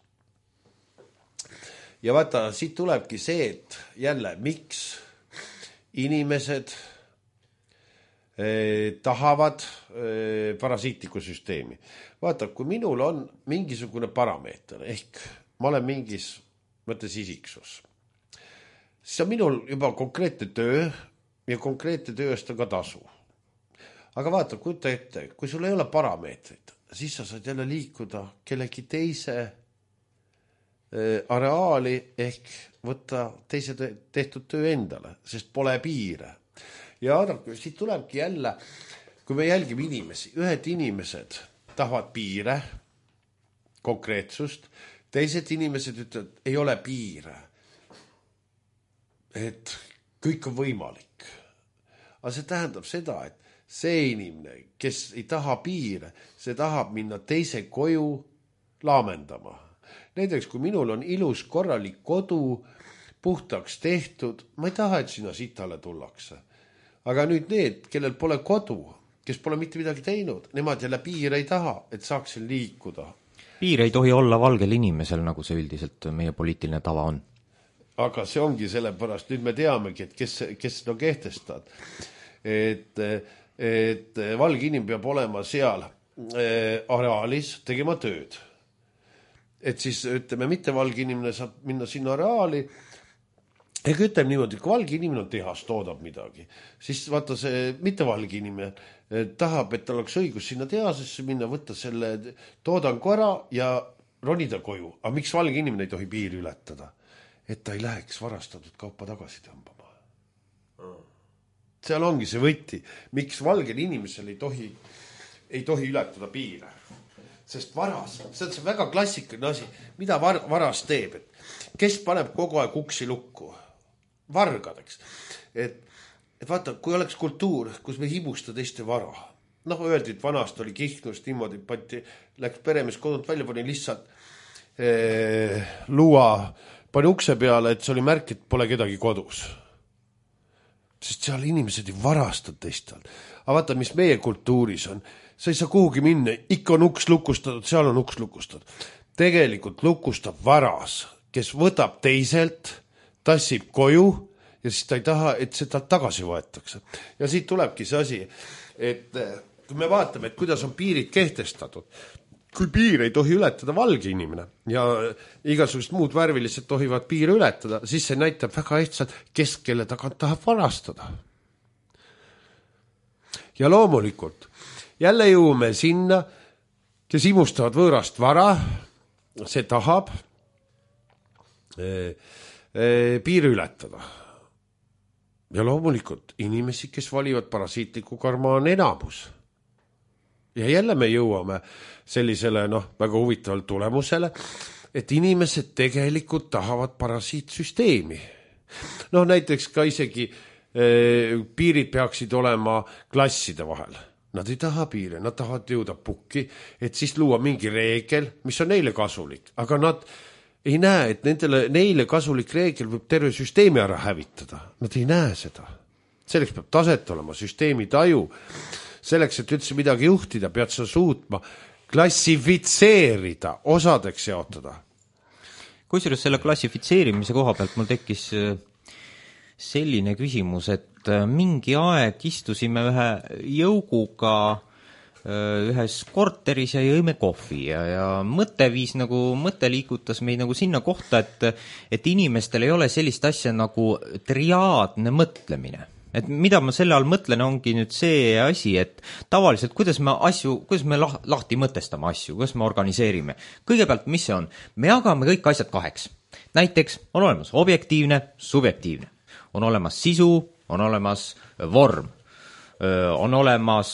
Ja vaata, siit tulebki see, et jälle, miks inimesed tahavad parasiitlikku süsteemi. Vaata, kui minul on mingisugune parameeter, ehk ma olen mingis mõttes isiksus, siis on minul juba konkreetne töö ja konkreetne töö eest on ka tasu. Aga vaata, kujuta ette, kui sul ei ole parameetrit, siis sa saad jälle liikuda kellegi teise areaali ehk võtta teise tehtud töö endale, sest pole piire. Ja vaadake, siit tulebki jälle, kui me jälgime inimesi, ühed inimesed tahavad piire, konkreetsust, teised inimesed ütlevad, ei ole piire. et kõik on võimalik. Aga see tähendab seda, et see inimene, kes ei taha piire, see tahab minna teise koju laamendama. Näiteks, kui minul on ilus korralik kodu, puhtaks tehtud, ma ei taha, et sinna sitale tullakse. Aga nüüd need, kellel pole kodu, kes pole mitte midagi teinud, nemad jälle piire ei taha, et saaks siin liikuda. Piir ei tohi olla valgel inimesel, nagu see üldiselt meie poliitiline tava on. Aga see ongi sellepärast, nüüd me teamegi, et kes seda kehtestavad. Et valge inimene peab olema seal areaalis tegema tööd. Et siis ütleme, mitte valge inimene saab minna sinna areaali, ega ütleme niimoodi, kui valge inimene on tehas, toodab midagi, siis vaata see mitte valge inimene tahab, et tal oleks õigus sinna tehasesse minna, võtta selle toodangu ära ja ronida koju. Aga miks valge inimene ei tohi piiri ületada? Et ta ei läheks varastatud kaupa tagasi tõmbama. Seal ongi see võti, miks valgel inimesel ei tohi ületada piire. Sest varas, see on see väga klassikaline asi, mida varas teeb, et kes paneb kogu aeg uksi lukku? Vargadeks. Et vaata, kui oleks kultuur, kus me himusta teiste vara. Öeldi, et vanast oli kihnust niimoodi, läks peremees kodunt välja, pani lihtsalt luua, pani ukse peale, et see oli märk, et pole kedagi kodus. Sest seal inimesed ei varastad teistel. Aga vaata, mis meie kultuuris on. Sa ei saa kuhugi minna, ikka on uks lukustatud, seal on uks lukustatud. Tegelikult lukustab varas, kes võtab teiselt, tassib koju ja siis ta ei taha, et see talt tagasi võetakse. Ja siit tulebki see asi, et kui me vaatame, et kuidas on piirid kehtestatud, kui piir ei tohi ületada valge inimene ja igasugust muud värvilised tohivad piire ületada, siis see näitab väga ehtsalt, kes kelle tagant tahab varastada. Ja loomulikult, jälle jõuame sinna, kes imustavad võõrast vara, see tahab piiri ületada. Ja loomulikult inimesi, kes valivad parasiitliku karma, on enamus. Ja jälle me jõuame sellisele väga huvitaval tulemusele, et inimesed tegelikult tahavad parasiitsüsteemi. Näiteks ka isegi piirid peaksid olema klasside vahel. Nad ei taha piire, nad tahavad jõuda pukki, et siis luua mingi reegel, mis on neile kasulik. Aga nad ei näe, et neile kasulik reegel võib terve süsteemi ära hävitada. Nad ei näe seda. Selleks peab taset olema, süsteemi taju. Selleks, et üldse midagi juhtida, pead sa suutma klassifitseerida, osadeks jaotada. Kusjuures selle klassifitseerimise koha pealt mul tekkis selline küsimus, et mingi aeg istusime ühe jõuguga ühes korteris ja jõime kohvi ja mõte liigutas meid sinna kohta, et inimestel ei ole sellist asja nagu triaadne mõtlemine. Et mida ma selle all mõtlen, ongi nüüd see asi, et tavaliselt kuidas me lahti mõtestame asju, kuidas me organiseerime. Kõigepealt, mis see on? Me jagame kõik asjad kaheks. Näiteks on olemas objektiivne, subjektiivne. On olemas sisu, on olemas vorm, on olemas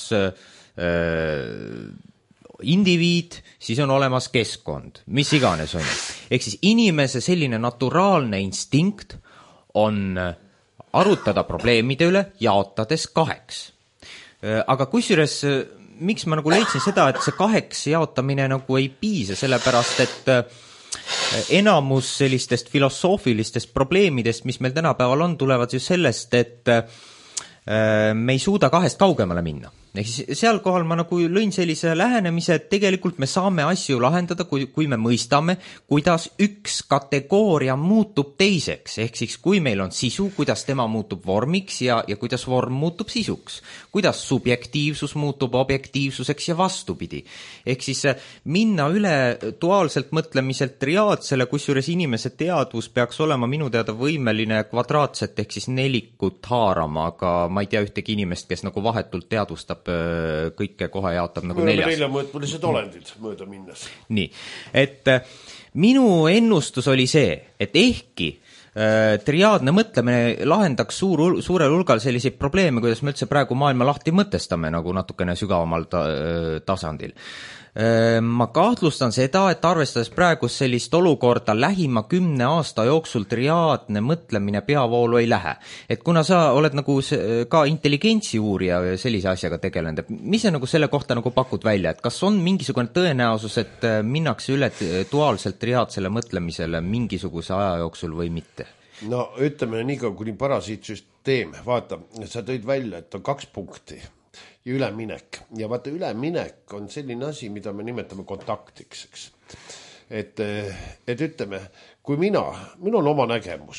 indiviid, siis on olemas keskkond, mis iganes on. Ehk siis inimese selline naturaalne instinkt on arutada probleemide üle, jaotades kaheks. Aga kusjuures, miks ma leidsin seda, et see kaheks jaotamine ei piisa, sellepärast, et enamus sellistest filosoofilistest probleemidest, mis meil tänapäeval on, tulevad ju sellest, et me ei suuda kahest kaugemale minna. Ehk siis seal kohal ma lõin sellise lähenemise, et tegelikult me saame asju lahendada, kui me mõistame, kuidas üks kategooria muutub teiseks. Ehk siis kui meil on sisu, kuidas tema muutub vormiks ja kuidas vorm muutub sisuks. Kuidas subjektiivsus muutub objektiivsuseks ja vastupidi. Ehk siis minna üle duaalselt mõtlemiselt triaadsele, kusjuures inimese teadvus peaks olema minu teada võimeline kvadraatset ehk siis nelikut haarama, aga ma ei tea ühtegi inimest, kes vahetult teadvustab kõike kohe jaotab neljas. Neljamõõtmelised olendid mööda minnes. Nii, et minu ennustus oli see, et ehkki triaadne mõtlemine lahendaks suurel hulgal selliseid probleeme, kuidas me üldse praegu maailma lahti mõtestame nagu natukene sügavamal tasandil. Ma kahtlustan seda, et arvestades praegust sellist olukorda lähima 10 aasta jooksul triaadne mõtlemine peavoolu ei lähe. Et kuna sa oled nagu ka intelligentsi uurija ja sellise asjaga tegelenud, mis sa nagu selle kohta nagu pakud välja, et kas on mingisugune tõenäosus, et minnakse üle duaalselt triaadsele mõtlemisele mingisuguse aja jooksul või mitte? No ütleme nii kaua, kuni parasiitsüsteem, vaata, sa tõid välja, et on 2 punkti. Ja üleminek. Ja vaata, üleminek on selline asi, mida me nimetame kontaktiks, eks. Et ütleme, kui minul on oma nägemus,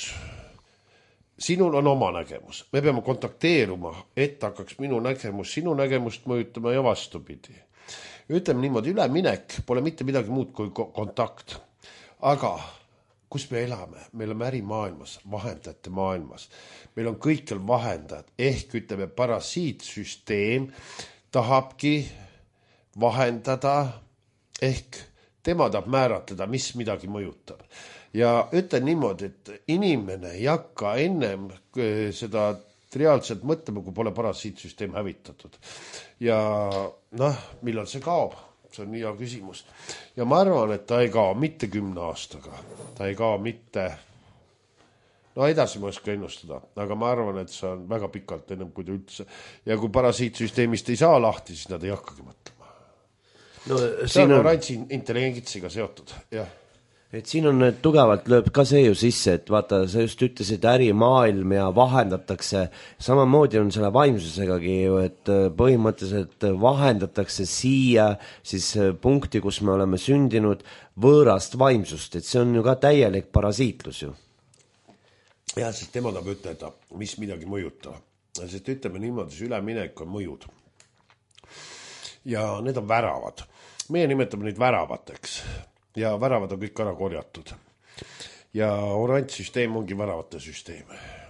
sinul on oma nägemus, me peame kontakteeruma, et hakkaks minu nägemus sinu nägemust mõjutama ja vastupidi. Ütleme niimoodi, üleminek pole mitte midagi muud kui kontakt. Aga kus me elame? Me oleme ärimaailmas, vahendajate maailmas. Meil on kõikjal vahendajad, ehk ütleme, parasiitsüsteem tahabki vahendada, ehk tema tahab määratleda, mis midagi mõjutab. Ja ütlen niimoodi, et inimene ei hakka ennem seda triaalselt mõtlema, kui pole parasiitsüsteem hävitatud. Ja millal see kaob? See on nii hea küsimus. Ja ma arvan, et ta ei kao mitte 10 aastaga. Ta ei kao mitte, edasi ma oska ennustada, aga ma arvan, et see on väga pikalt ennem, kui ta üldse. Ja kui parasiitsüsteemist ei saa lahti, siis nad ei hakkagi mõtlema. See on orantsi intelligentsiga seotud, jah. Et siin on tugevalt lööb ka see ju sisse, et vaata, sa just ütlesid ärimaailm ja vahendatakse, samamoodi on selle vaimsusegagi ju, et põhimõtteliselt vahendatakse siia siis punkti, kus me oleme sündinud võõrast vaimsust, et see on ju ka täielik parasiitlus ju. Ja, sest tema tahab ütelda, mis midagi mõjutab. Sest ütleme niimoodi, see üleminek on mõjud. Ja need on väravad. Meie nimetame neid väravateks. Ja väravad on kõik ära korjatud. Ja orantsüsteem ongi väravate süsteem.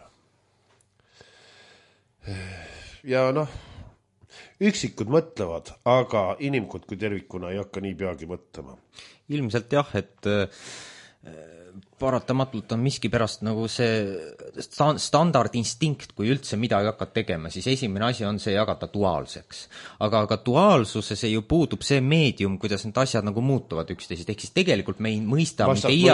Ja üksikud mõtlevad, aga inimkond kui tervikuna ei hakka nii peagi mõtlema. Ilmselt jah, et paratamatult on miski pärast nagu see standardinstinkt, kui üldse midagi hakkad tegema, siis esimene asi on see jagada duaalseks. Aga duaalsuses ei ju puudub see meedium, kuidas need asjad nagu muutuvad üksteisest. Ehk siis tegelikult me ei mõista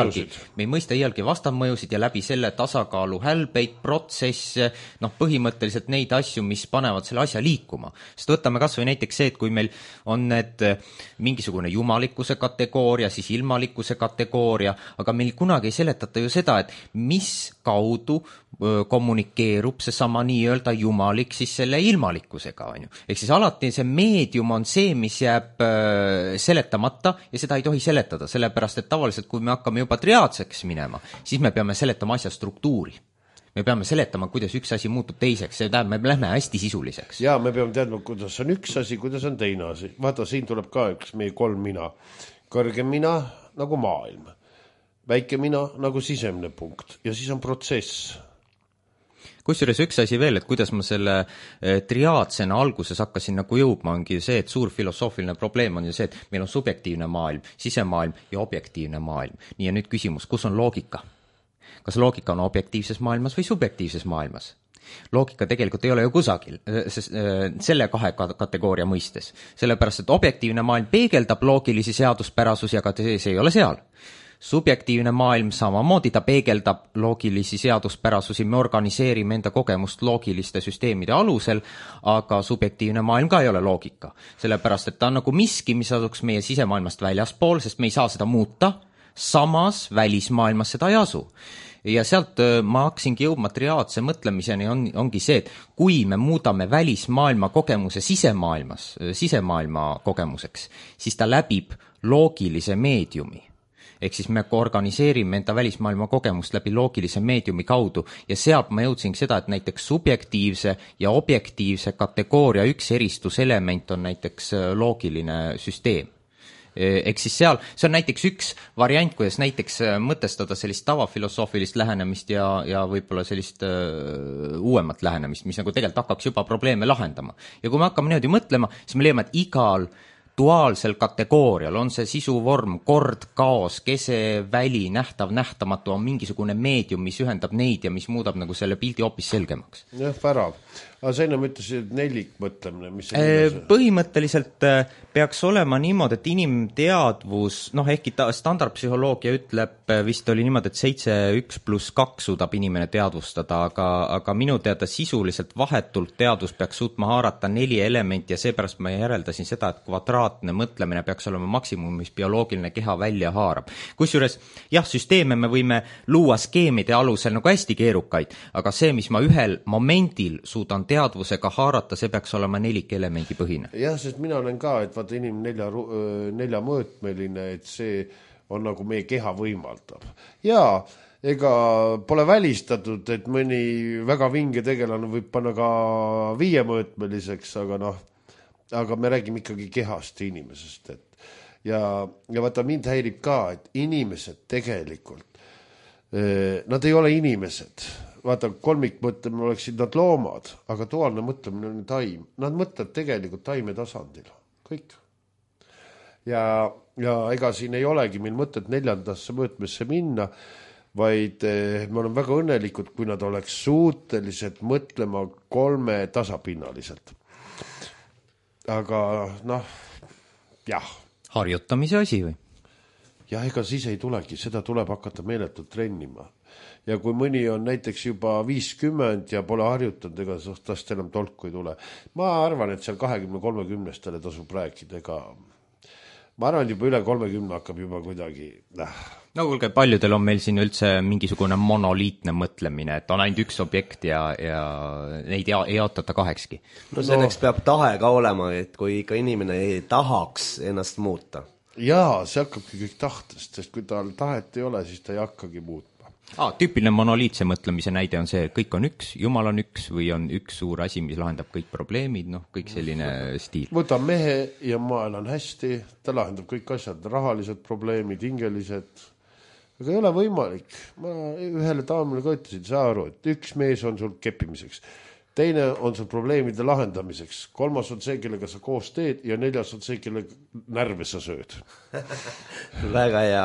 iialgi vastandmõjusid ja läbi selle tasakaalu hälbeid, protsesse, põhimõtteliselt neid asju, mis panevad selle asja liikuma. Sest võtame kas või näiteks see, et kui meil on need mingisugune jumalikkuse kategooria, siis ilmalikkuse kategooria, aga meil kunagi ei seletata ju seda, et mis kaudu kommunikeerub see sama nii-öelda jumalik siis selle ilmalikkusega, on ju. Ehk siis alati see meedium on see, mis jääb seletamata ja seda ei tohi seletada, sellepärast et tavaliselt, kui me hakkame juba triaadseks minema, siis me peame seletama asja struktuuri. Me peame seletama, kuidas üks asi muutub teiseks, see tähendab, me lähme hästi sisuliseks. Ja me peame teadma, kuidas on üks asi, kuidas on teine asi. Vaata, siin tuleb ka üks meie 3 mina. Kõrgem mina nagu maailm. Väike mina nagu sisemne punkt ja siis on protsess. Kusjuures üks asi veel, et kuidas ma selle triaadsena alguses hakkasin nagu jõudma, ongi see, et suur filosoofiline probleem on ju see, et meil on subjektiivne maailm, sisemaailm ja objektiivne maailm. Nii ja nüüd küsimus, kus on loogika? Kas loogika on objektiivses maailmas või subjektiivses maailmas? Loogika tegelikult ei ole ju kusagil, selle 2 kategooria mõistes. Sellepärast, et objektiivne maailm peegeldab loogilisi seaduspärasusi, aga see ei ole seal. Subjektiivne maailm samamoodi, ta peegeldab loogilisi seaduspärasusi, me organiseerime enda kogemust loogiliste süsteemide alusel, aga subjektiivne maailm ka ei ole loogika. Sellepärast, et ta on nagu miski, mis asuks meie sisemaailmast väljaspool, sest me ei saa seda muuta, samas välismaailmas seda ei asu. Ja sealt ma hakkasingi jõudma triaadse mõtlemiseni ongi see, et kui me muudame välismaailma kogemuse sisemaailma kogemuseks, siis ta läbib loogilise meediumi. Ehk siis me organiseerime enda välismaailma kogemust läbi loogilise meediumi kaudu ja sealt ma jõudsin seda, et näiteks subjektiivse ja objektiivse kategooria üks eristuselement on näiteks loogiline süsteem. Ehk siis see on näiteks üks variant, kuidas näiteks mõtestada sellist tavafilosoofilist lähenemist ja võib-olla sellist uuemat lähenemist, mis nagu tegelikult hakkaks juba probleeme lahendama. Ja kui me hakkame niimoodi mõtlema, siis me leiame, et igal duaalsel kategoorial, on see sisuvorm, kord, kaos, kese, väli, nähtav, nähtamatu, on mingisugune meedium, mis ühendab neid ja mis muudab nagu selle pildi hoopis selgemaks. Jah, värav. Aga sa enam ütlesid nelikmõtlemine, mis põhimõtteliselt peaks olema niimoodi, et inimteadvus, ehkki standardpsühholoogia ütleb, vist oli niimoodi, et 7+1 suudab inimene teadvustada, aga minu teada sisuliselt vahetult teadvus peaks suutma haarata 4 elementi ja seepärast ma järeldasin seda, et kvadraatne mõtlemine peaks olema maksimum, mis bioloogiline keha välja haarab. Kusjuures, jah, süsteeme me võime luua skeemide alusel nagu hästi keerukaid, aga see, mis ma ühel momendil suudan teadvusega haarata, see peaks olema 4 elemendi põhine. Jah, sest mina olen ka, et vaata inimene 4 mõõtmeline, et see on nagu meie keha võimaldab. Jaa, ega pole välistatud, et mõni väga vinge tegelane võib panna ka 5 mõõtmeliseks, aga me räägime ikkagi kehast ja inimesest. Ja vaata, mind häirib ka, et inimesed tegelikult, nad ei ole inimesed. Vaata, kolmikmõtlemine oleksid nad loomad, aga duaalne mõtlemine on taim. Nad mõtlevad tegelikult taime tasandil. Kõik. Ja ega siin ei olegi meil mõtet 4. mõõtmesse minna, vaid me oleme väga õnnelikud, kui nad oleks suutelised mõtlema 3 tasapinnaliselt. Aga jah. Harjutamise asi või? Jah, ega siis ei tulegi, seda tuleb hakata meeletult trennima. Ja kui mõni on näiteks juba 50 ja pole harjutanud, ega tast enam tolku ei tule. Ma arvan, et seal 20-30-stele tasub rääkida, ega ma arvan, juba üle 30 hakkab juba kuidagi... No kuulge, paljudel on meil siin üldse mingisugune monoliitne mõtlemine, et on ainult üks objekt ja neid ei jaotata 2. No selleks peab tahe ka olema, et kui ikka inimene ei tahaks ennast muuta. Jaa, see hakkabki kõik tahtest, sest kui tal tahet ei ole, siis ta ei hakkagi muutma. Tüüpiline monoliitse mõtlemise näide on see, et kõik on üks, Jumal on üks või on üks suur asi, mis lahendab kõik probleemid, kõik selline stiil. Võta mehe ja ma elan hästi, ta lahendab kõik asjad, rahalised probleemid, hingelised, aga ei ole võimalik. Ma ühele daamile ka ütlesin, saa aru, et üks mees on sul keppimiseks, teine on sul probleemide lahendamiseks, 3. on see, kellega sa koos teed ja 4. on see, kelle närve sa sööd. Väga hea.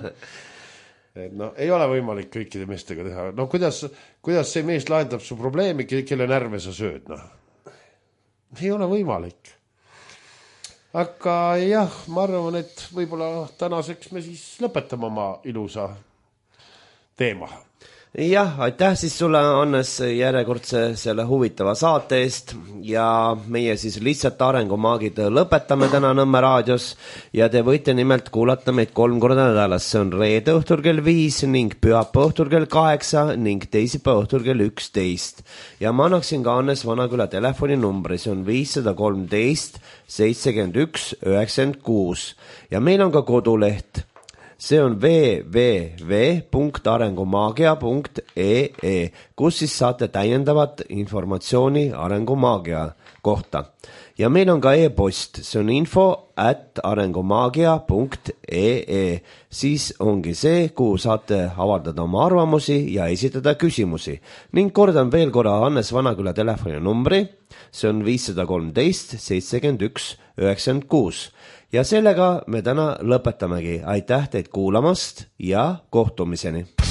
Ei ole võimalik kõikide meestega teha. Kuidas see mees lahendab su probleemi, kelle närve sa sööd? Ei ole võimalik. Aga jah, ma arvan, et võib-olla tänaseks me siis lõpetame oma ilusa teema. Jah, aitäh siis sulle, Hannes, järjekordse selle huvitava saate eest ja meie siis lihtsalt arengumaagid lõpetame täna Nõmme raadios ja te võite nimelt kuulata meid 3 korda nädalas. See on reede õhtul kell 5 ning pühapäeva õhtul kell 8 ning teisipäeva õhtul kell 11. Ja ma annaksin ka Hannes Vanaküla telefoninumbri, see on 513 71 96 ja meil on ka koduleht. See on www.arengumaagia.ee, kus siis saate täiendavat informatsiooni arengumaagia kohta. Ja meil on ka e-post, see on info@arengumaagia.ee. Siis ongi see, kuhu saate avaldada oma arvamusi ja esitada küsimusi. Ning kordan veel korra Hannes Vanaküla telefoninumbri, see on 513 71 96. Ja sellega me täna lõpetamegi. Aitäh teid kuulamast ja kohtumiseni!